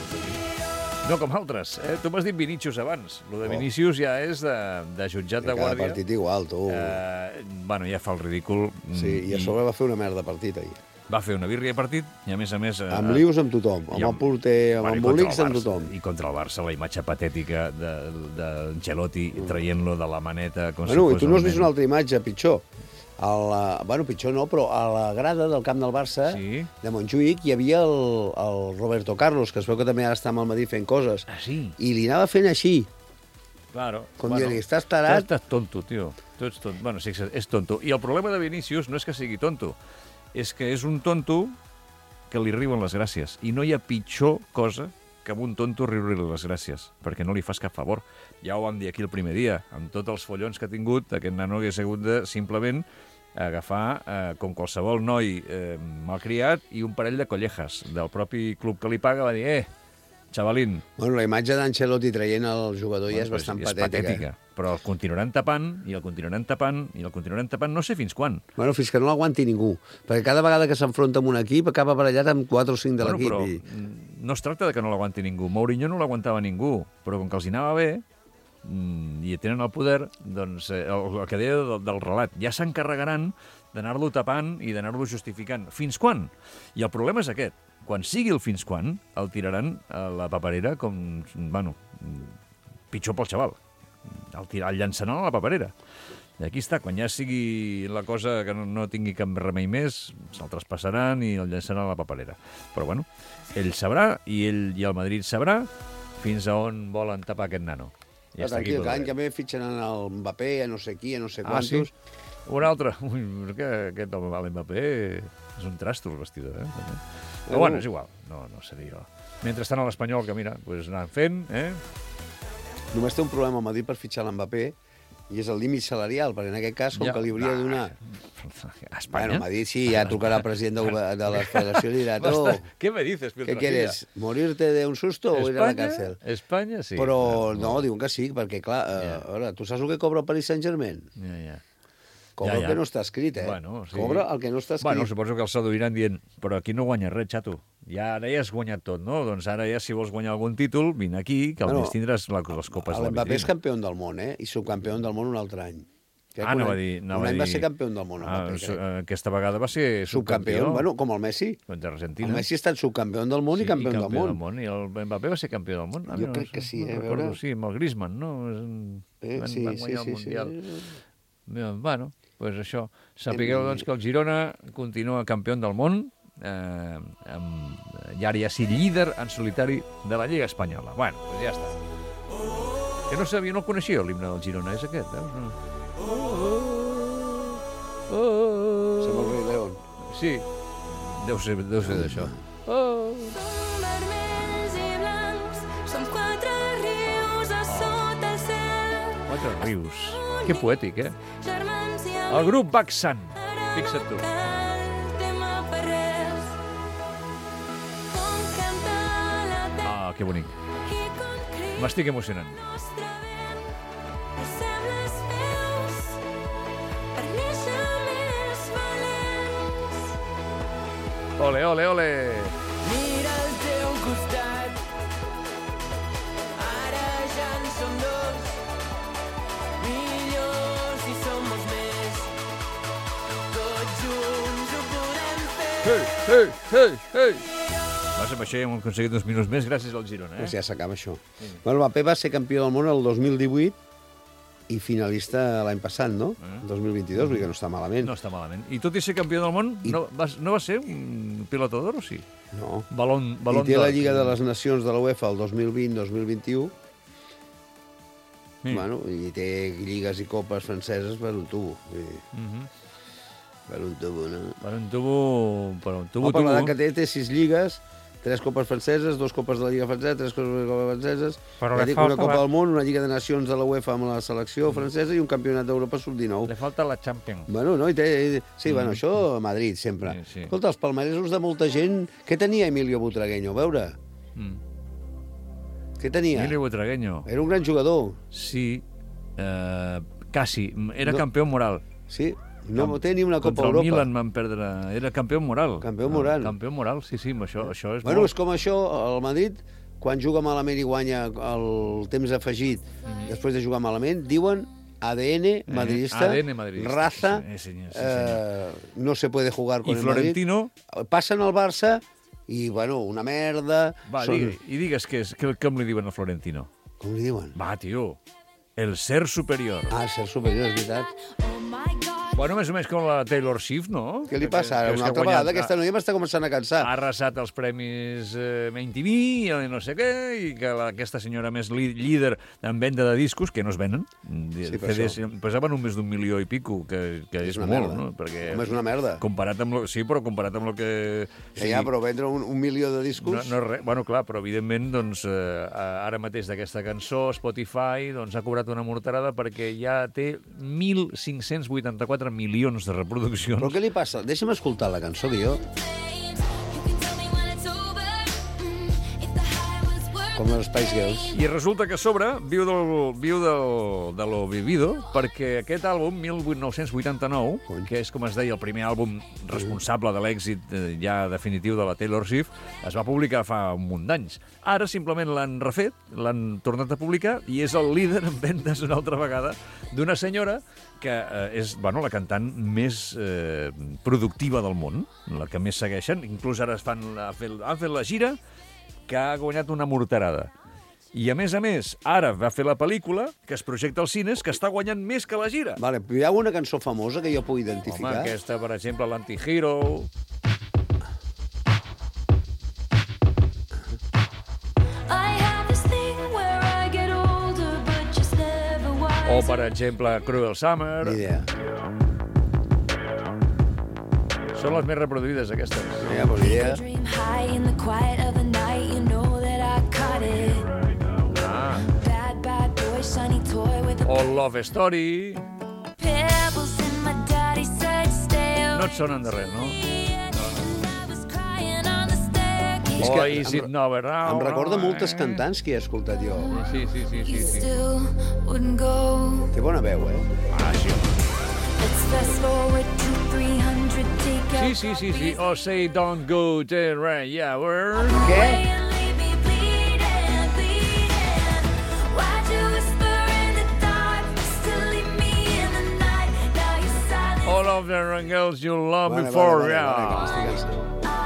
[SPEAKER 5] No com altres. Eh? Tu m'has dit Vinícius abans. Lo de
[SPEAKER 6] Oh.
[SPEAKER 5] Vinícius ja és de, de jutjat de
[SPEAKER 6] Cada
[SPEAKER 5] guàrdia.
[SPEAKER 6] partit igual, tu.
[SPEAKER 5] Eh, bueno, ja fa el ridícul.
[SPEAKER 6] Sí, i a sobre va fer una merda de partit ahir.
[SPEAKER 5] Va fer una birria de partit i, a més a més... Eh,
[SPEAKER 6] Amb lius amb tothom, amb
[SPEAKER 5] i
[SPEAKER 6] el porter, amb
[SPEAKER 5] bueno,
[SPEAKER 6] el
[SPEAKER 5] i contra
[SPEAKER 6] Molix, amb
[SPEAKER 5] Barça,
[SPEAKER 6] tothom.
[SPEAKER 5] I contra el Barça, la imatge patètica d'Ancelotti de, traient-lo de la maneta com
[SPEAKER 6] Bueno,
[SPEAKER 5] si
[SPEAKER 6] i
[SPEAKER 5] fos
[SPEAKER 6] tu no has
[SPEAKER 5] un
[SPEAKER 6] vist
[SPEAKER 5] nen.
[SPEAKER 6] una altra imatge pitjor. A la, bueno, pitjor no, però a la grada del camp del Barça,
[SPEAKER 5] Sí.
[SPEAKER 6] de Montjuïc, hi havia el, el Roberto Carlos, que es veu que també ara està amb el Madrid fent coses,
[SPEAKER 5] Ah, sí?
[SPEAKER 6] i li anava fent així,
[SPEAKER 5] Claro.
[SPEAKER 6] com bueno, dir, estàs tarat.
[SPEAKER 5] Tu estàs tonto, tio. Tu ets tonto. Bueno, sí, és tonto. I el problema de Vinícius no és que sigui tonto, és que és un tonto que li riuen les gràcies. I no hi ha pitjor cosa que amb un tonto riure-li les gràcies, perquè no li fas cap favor. Ja ho vam dir aquí el primer dia, amb tots els follons que ha tingut, aquest nano hagués hagut de simplement agafar, eh, com qualsevol noi eh, malcriat, i un parell de collejas del propi club que li paga, va dir, eh, xavalín.
[SPEAKER 6] Bueno, la imatge d'Ancelotti traient el jugador ja és bastant
[SPEAKER 5] és
[SPEAKER 6] patètica.
[SPEAKER 5] patètica. Però el continuaran tapant, i el continuaran tapant, i el continuaran tapant, no sé fins quan.
[SPEAKER 6] Bueno, fins que no l'aguanti ningú. Perquè cada vegada que s'enfronta amb un equip acaba barallat amb quatre o cinc de
[SPEAKER 5] Bueno,
[SPEAKER 6] l'equip.
[SPEAKER 5] però
[SPEAKER 6] I...
[SPEAKER 5] no es tracta de que no l'aguanti ningú. Mourinho no l'aguantava ningú, però com que els hi anava bé, mm, i tenen el poder, doncs eh, el, el que deia del, del relat, ja s'encarregaran d'anar-lo tapant i d'anar-lo justificant. Fins quan? I el problema és aquest. Quan sigui el fins quan, el tiraran a la paperera com, bueno, pitjor pel xaval. El, tirar, el llançaran a la paperera. I aquí està, quan ja sigui la cosa que no, no tingui cap remei més, se'l traspassaran i el llançaran a la paperera. Però bueno, ell sabrà i ell i el Madrid sabrà fins a on volen tapar aquest nano.
[SPEAKER 6] Ja està aquí, l'any que ve fitxen el Mbappé, a no sé qui, a no sé quantos...
[SPEAKER 5] Ah, sí? Un altre. Ui, que aquest home, l'Mbappé, és un trasto el vestidor, eh? Però bueno, és igual, no, no seria... Mentrestant a l'Espanyol, que mira, pues anant fent, eh?
[SPEAKER 6] Només té un problema a Madrid per fitxar l'Mbappé, i és el límit salarial, perquè en aquest cas, com ja, que li hauria de donar...
[SPEAKER 5] A Espanya?
[SPEAKER 6] Bueno, Madrid sí, ja trucarà el president de, de la federació i dirà... Oh,
[SPEAKER 5] ¿Qué me dices,
[SPEAKER 6] ¿Qué quieres? ¿Morirte de un susto o ir a la cárcel?
[SPEAKER 5] Espanya, sí.
[SPEAKER 6] Però no, diuen que sí, perquè, clar, yeah. a veure, tu saps el que cobra el Paris Saint-Germain?
[SPEAKER 5] Ja, yeah, ja. Yeah.
[SPEAKER 6] Cobra ja, ja. el que no està escrit, eh?
[SPEAKER 5] Bueno, sí.
[SPEAKER 6] Cobra el que no està escrit.
[SPEAKER 5] Bueno, suposo que els seduiran dient, però aquí no guanyes res, xato. Ja, ara ja has guanyat tot, no? Doncs ara ja, si vols guanyar algun títol, vine aquí, que almenys bueno, tindràs les copes de la
[SPEAKER 6] Mbappé és campió del món, eh? I subcampió del món un altre any.
[SPEAKER 5] Crec ah, anava a dir...
[SPEAKER 6] Un any va ser campió del món,
[SPEAKER 5] ah,
[SPEAKER 6] Mbappé,
[SPEAKER 5] aquesta vegada va ser subcampió.
[SPEAKER 6] Subcampió, bueno, com el Messi.
[SPEAKER 5] Contra Argentina.
[SPEAKER 6] El Messi ha estat subcampió del món sí, i campió,
[SPEAKER 5] i
[SPEAKER 6] campió del, món.
[SPEAKER 5] del món. I el Mbappé va ser campió del món.
[SPEAKER 6] Jo no, crec que sí, eh?
[SPEAKER 5] No recordo, sí, amb el Griezmann, no?
[SPEAKER 6] Eh,
[SPEAKER 5] van,
[SPEAKER 6] sí,
[SPEAKER 5] van guanyar
[SPEAKER 6] sí,
[SPEAKER 5] el Mundial.
[SPEAKER 6] Sí, sí.
[SPEAKER 5] Bueno, pues això. Sapigueu, doncs, que el Girona continua campió del món, eh, amb, i ara ja sí líder en solitari de la Lliga Espanyola. Bueno, pues ja està. Que no sabia, no el coneixia, l'himne del Girona, és aquest, eh? No. Oh, oh,
[SPEAKER 6] oh. Som el rei León.
[SPEAKER 5] Sí, deu ser, deu ser d'això. Oh.
[SPEAKER 12] Som vermells i blancs, som quatre rius a sota el cel.
[SPEAKER 5] Quatre rius. Que poètic, eh? El grup Baxan. Fixa't tu. Ah, que bonic. M'estic emocionant. Ole, ole, ole.
[SPEAKER 12] Mira al teu costat. Ara ja en som dos. Millors si som molts més. Tots junts ho podem fer.
[SPEAKER 5] Hey, hey, hey, hey. Vas amb això i hem aconseguit uns minuts més gràcies al Girona, eh?
[SPEAKER 6] Pues ja s'acaba això. Sí. Bueno, Mbappé va ser campió del món el dos mil divuit i finalista l'any passat, no? El eh? dos mil vint-i-dos, vull dir que no està malament.
[SPEAKER 5] No està malament. I tot i ser campió del món, I... no, va, no va ser un piloto d'or, o sí?
[SPEAKER 6] No.
[SPEAKER 5] Balón, balón
[SPEAKER 6] I té la Lliga de les Nacions de la UEFA el dos mil vint dos mil vint-i-u. Sí. Bueno, i té lligues i copes franceses per un tubo. Vull dir. Mm-hmm. Per un tubo, no?
[SPEAKER 5] Per un tubo... Per un tubo,
[SPEAKER 6] no, per l'edat que té, té sis lligues, tres copes franceses, dos copes de la Lliga francesa, tres copes de la Lliga franceses, ja dic, una Copa la... del Món, una Lliga de Nacions de la UEFA amb la selecció francesa i un campionat d'Europa sub dinou.
[SPEAKER 5] Le falta la Champions.
[SPEAKER 6] Bueno, no, i té... Sí, mm. bueno, això a Madrid, sempre. Sí, sí. Escolta, els palmaresos de molta gent... Què tenia Emilio Butragueño? A veure... Mm. Què tenia?
[SPEAKER 5] Emilio Butragueño.
[SPEAKER 6] Era un gran jugador.
[SPEAKER 5] Sí, eh, quasi. Era no. campió moral.
[SPEAKER 6] Sí, no Camp... té ni una Copa
[SPEAKER 5] Europa.
[SPEAKER 6] Contra el
[SPEAKER 5] Milan van perdre... Era campió moral.
[SPEAKER 6] Campió moral.
[SPEAKER 5] Campió moral, sí, sí, això, això és
[SPEAKER 6] bueno,
[SPEAKER 5] molt...
[SPEAKER 6] és com això, el Madrid, quan juga malament i guanya el temps afegit, mm-hmm. després de jugar malament, diuen A D N madridista,
[SPEAKER 5] A D N madridista.
[SPEAKER 6] raza,
[SPEAKER 5] sí, senyor, sí, senyor.
[SPEAKER 6] Eh, no se puede jugar con
[SPEAKER 5] I
[SPEAKER 6] el
[SPEAKER 5] Florentino...
[SPEAKER 6] Madrid. Passen al Barça i, bueno, una merda...
[SPEAKER 5] Va, són... digui, i digues què, és, què, com li diuen al Florentino.
[SPEAKER 6] Com li diuen?
[SPEAKER 5] Va, tio, el ser superior.
[SPEAKER 6] Ah, el ser superior, és veritat.
[SPEAKER 5] Bueno, més o menys com la Taylor Swift, no?
[SPEAKER 6] Què li passa? Que, que una altra guanyat, vegada aquesta noia m'està començant a cansar.
[SPEAKER 5] Ha arrasat els premis eh, M T V i no sé què, i que la, aquesta senyora més li, líder en venda de discos, que no es venen,
[SPEAKER 6] sí,
[SPEAKER 5] C Ds, pesaven només d'un milió i pico, que, que és, és molt, merda. No? Perquè,
[SPEAKER 6] home, és una merda.
[SPEAKER 5] Comparat amb lo, sí, però comparat amb el que...
[SPEAKER 6] Sí, ja, però vendre un, un milió de discos...
[SPEAKER 5] No, no res. Bueno, clar, però evidentment, doncs, eh, ara mateix d'aquesta cançó, Spotify doncs, ha cobrat una morterada perquè ja té mil cinc-cents vuitanta-quatre milions de reproduccions.
[SPEAKER 6] Però què li passa? Deixa'm escoltar la cançó, que jo... com les Spice Girls.
[SPEAKER 5] I resulta que a sobre viu, del, viu del, de lo vivido, perquè aquest àlbum, mil nou-cents vuitanta-nou, que és, com es deia, el primer àlbum responsable de l'èxit eh, ja definitiu de la Taylor Swift, es va publicar fa un munt d'anys. Ara simplement l'han refet, l'han tornat a publicar, i és el líder en vendes una altra vegada d'una senyora que eh, és bueno, la cantant més eh, productiva del món, la que més segueixen. Inclús ara es fan, ha, fet, ha fet la gira, que ha guanyat una morterada. I, a més a més, ara va fer la pel·lícula, que es projecta als cines, que està guanyant més que la gira.
[SPEAKER 6] Vale, hi ha una cançó famosa que jo pugui identificar?
[SPEAKER 5] Home, aquesta, per exemple, l'Anti-Hero. O, per exemple, Cruel Summer.
[SPEAKER 6] Ni idea.
[SPEAKER 5] Són les més reproduïdes, aquestes.
[SPEAKER 6] Ja, pues idea.
[SPEAKER 5] Ah. O Love Story. No et sonen de res, no?
[SPEAKER 6] És
[SPEAKER 5] O
[SPEAKER 6] que
[SPEAKER 5] Is
[SPEAKER 6] em,
[SPEAKER 5] It Never Now?
[SPEAKER 6] em recorda moltes cantants que he escoltat jo.
[SPEAKER 5] Sí, sí, sí, sí, sí.
[SPEAKER 6] Té bona veu, eh?
[SPEAKER 5] Ah, sí. Sí, sí, sí, sí. O Say Don't Go to Right, yeah, we're...
[SPEAKER 6] Què?
[SPEAKER 5] All of the girls you loved
[SPEAKER 6] Vale,
[SPEAKER 5] before,
[SPEAKER 6] vale, vale,
[SPEAKER 5] yeah.
[SPEAKER 6] vale, que m'estic cansant.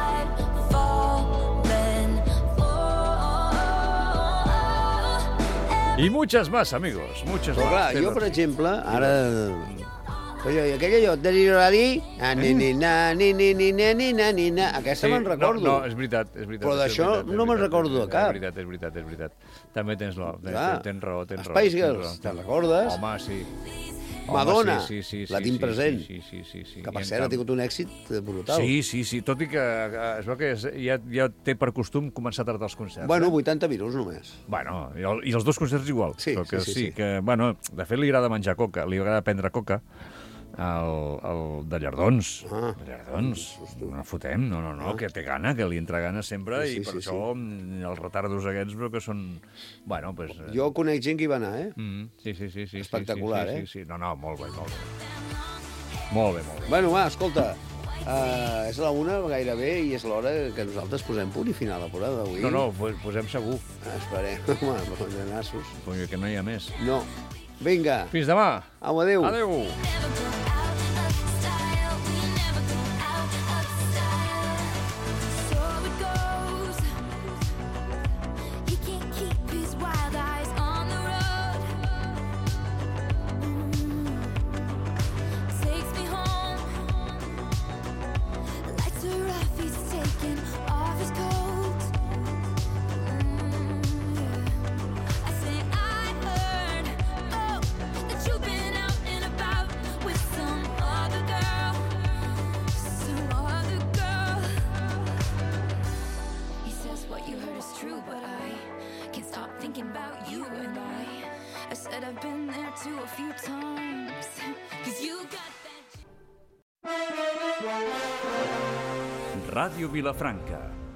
[SPEAKER 5] I muchas más, amigos, muchas
[SPEAKER 6] Però
[SPEAKER 5] más.
[SPEAKER 6] clar, jo, per exemple, ara... Però jo, aquella jo, Derirali, ni ni na, ni ni ni ni ni na, ni na, aquesta
[SPEAKER 5] Sí,
[SPEAKER 6] me'n recordo.
[SPEAKER 5] No, no, és veritat, és veritat.
[SPEAKER 6] Però
[SPEAKER 5] és
[SPEAKER 6] d'això
[SPEAKER 5] veritat, és
[SPEAKER 6] no me'n
[SPEAKER 5] veritat,
[SPEAKER 6] recordo de
[SPEAKER 5] és
[SPEAKER 6] cap.
[SPEAKER 5] veritat, és veritat, és veritat. També tens, la, tens,
[SPEAKER 6] Clar.
[SPEAKER 5] tens raó, tens raó.
[SPEAKER 6] Spice
[SPEAKER 5] tens
[SPEAKER 6] Girls,
[SPEAKER 5] raó.
[SPEAKER 6] te'n recordes?
[SPEAKER 5] Home, sí.
[SPEAKER 6] Madonna,
[SPEAKER 5] Home, sí, sí, sí,
[SPEAKER 6] la
[SPEAKER 5] sí,
[SPEAKER 6] tinc
[SPEAKER 5] sí,
[SPEAKER 6] present.
[SPEAKER 5] Sí, sí, sí, sí.
[SPEAKER 6] Que, per
[SPEAKER 5] I en
[SPEAKER 6] cert, ha
[SPEAKER 5] camp-
[SPEAKER 6] tingut un èxit brutal.
[SPEAKER 5] Sí, sí, sí, tot i que eh, es veu que és- ja, ja té per costum començar a tardar els concerts.
[SPEAKER 6] Bueno,
[SPEAKER 5] eh?
[SPEAKER 6] vuitanta minuts només.
[SPEAKER 5] Bueno, i, el, i els dos concerts igual.
[SPEAKER 6] Sí,
[SPEAKER 5] Però que
[SPEAKER 6] sí, sí,
[SPEAKER 5] sí,
[SPEAKER 6] sí.
[SPEAKER 5] que, bueno, de fet li agrada menjar coca, li agrada prendre coca, el, el de Llardons.
[SPEAKER 6] Ah.
[SPEAKER 5] De Llardons. No fotem, no, no, no, que té gana, que li entra gana sempre,
[SPEAKER 6] Sí, sí,
[SPEAKER 5] i per
[SPEAKER 6] sí,
[SPEAKER 5] això mm, els retardos aquests però que són... Bueno, pues... eh,
[SPEAKER 6] Jo conec gent que hi va anar, eh?
[SPEAKER 5] Mm, sí, sí, sí, sí.
[SPEAKER 6] Espectacular,
[SPEAKER 5] sí, sí,
[SPEAKER 6] eh?
[SPEAKER 5] Sí, sí. No, no, molt bé, molt bé. Molt bé, molt bé.
[SPEAKER 6] Bueno, va, escolta, uh, és la una gairebé i és l'hora que nosaltres posem punt i final a la temporada d'avui.
[SPEAKER 5] No, no, pues, posem segur.
[SPEAKER 6] Ah, esperem, home, de nassos.
[SPEAKER 5] Perquè que no hi ha més.
[SPEAKER 6] No. Vinga.
[SPEAKER 5] Fins demà.
[SPEAKER 6] Au, adéu.
[SPEAKER 5] Adéu.
[SPEAKER 12] I've been there too a few times. 'Cause you got that.
[SPEAKER 13] Ràdio Vilafranca,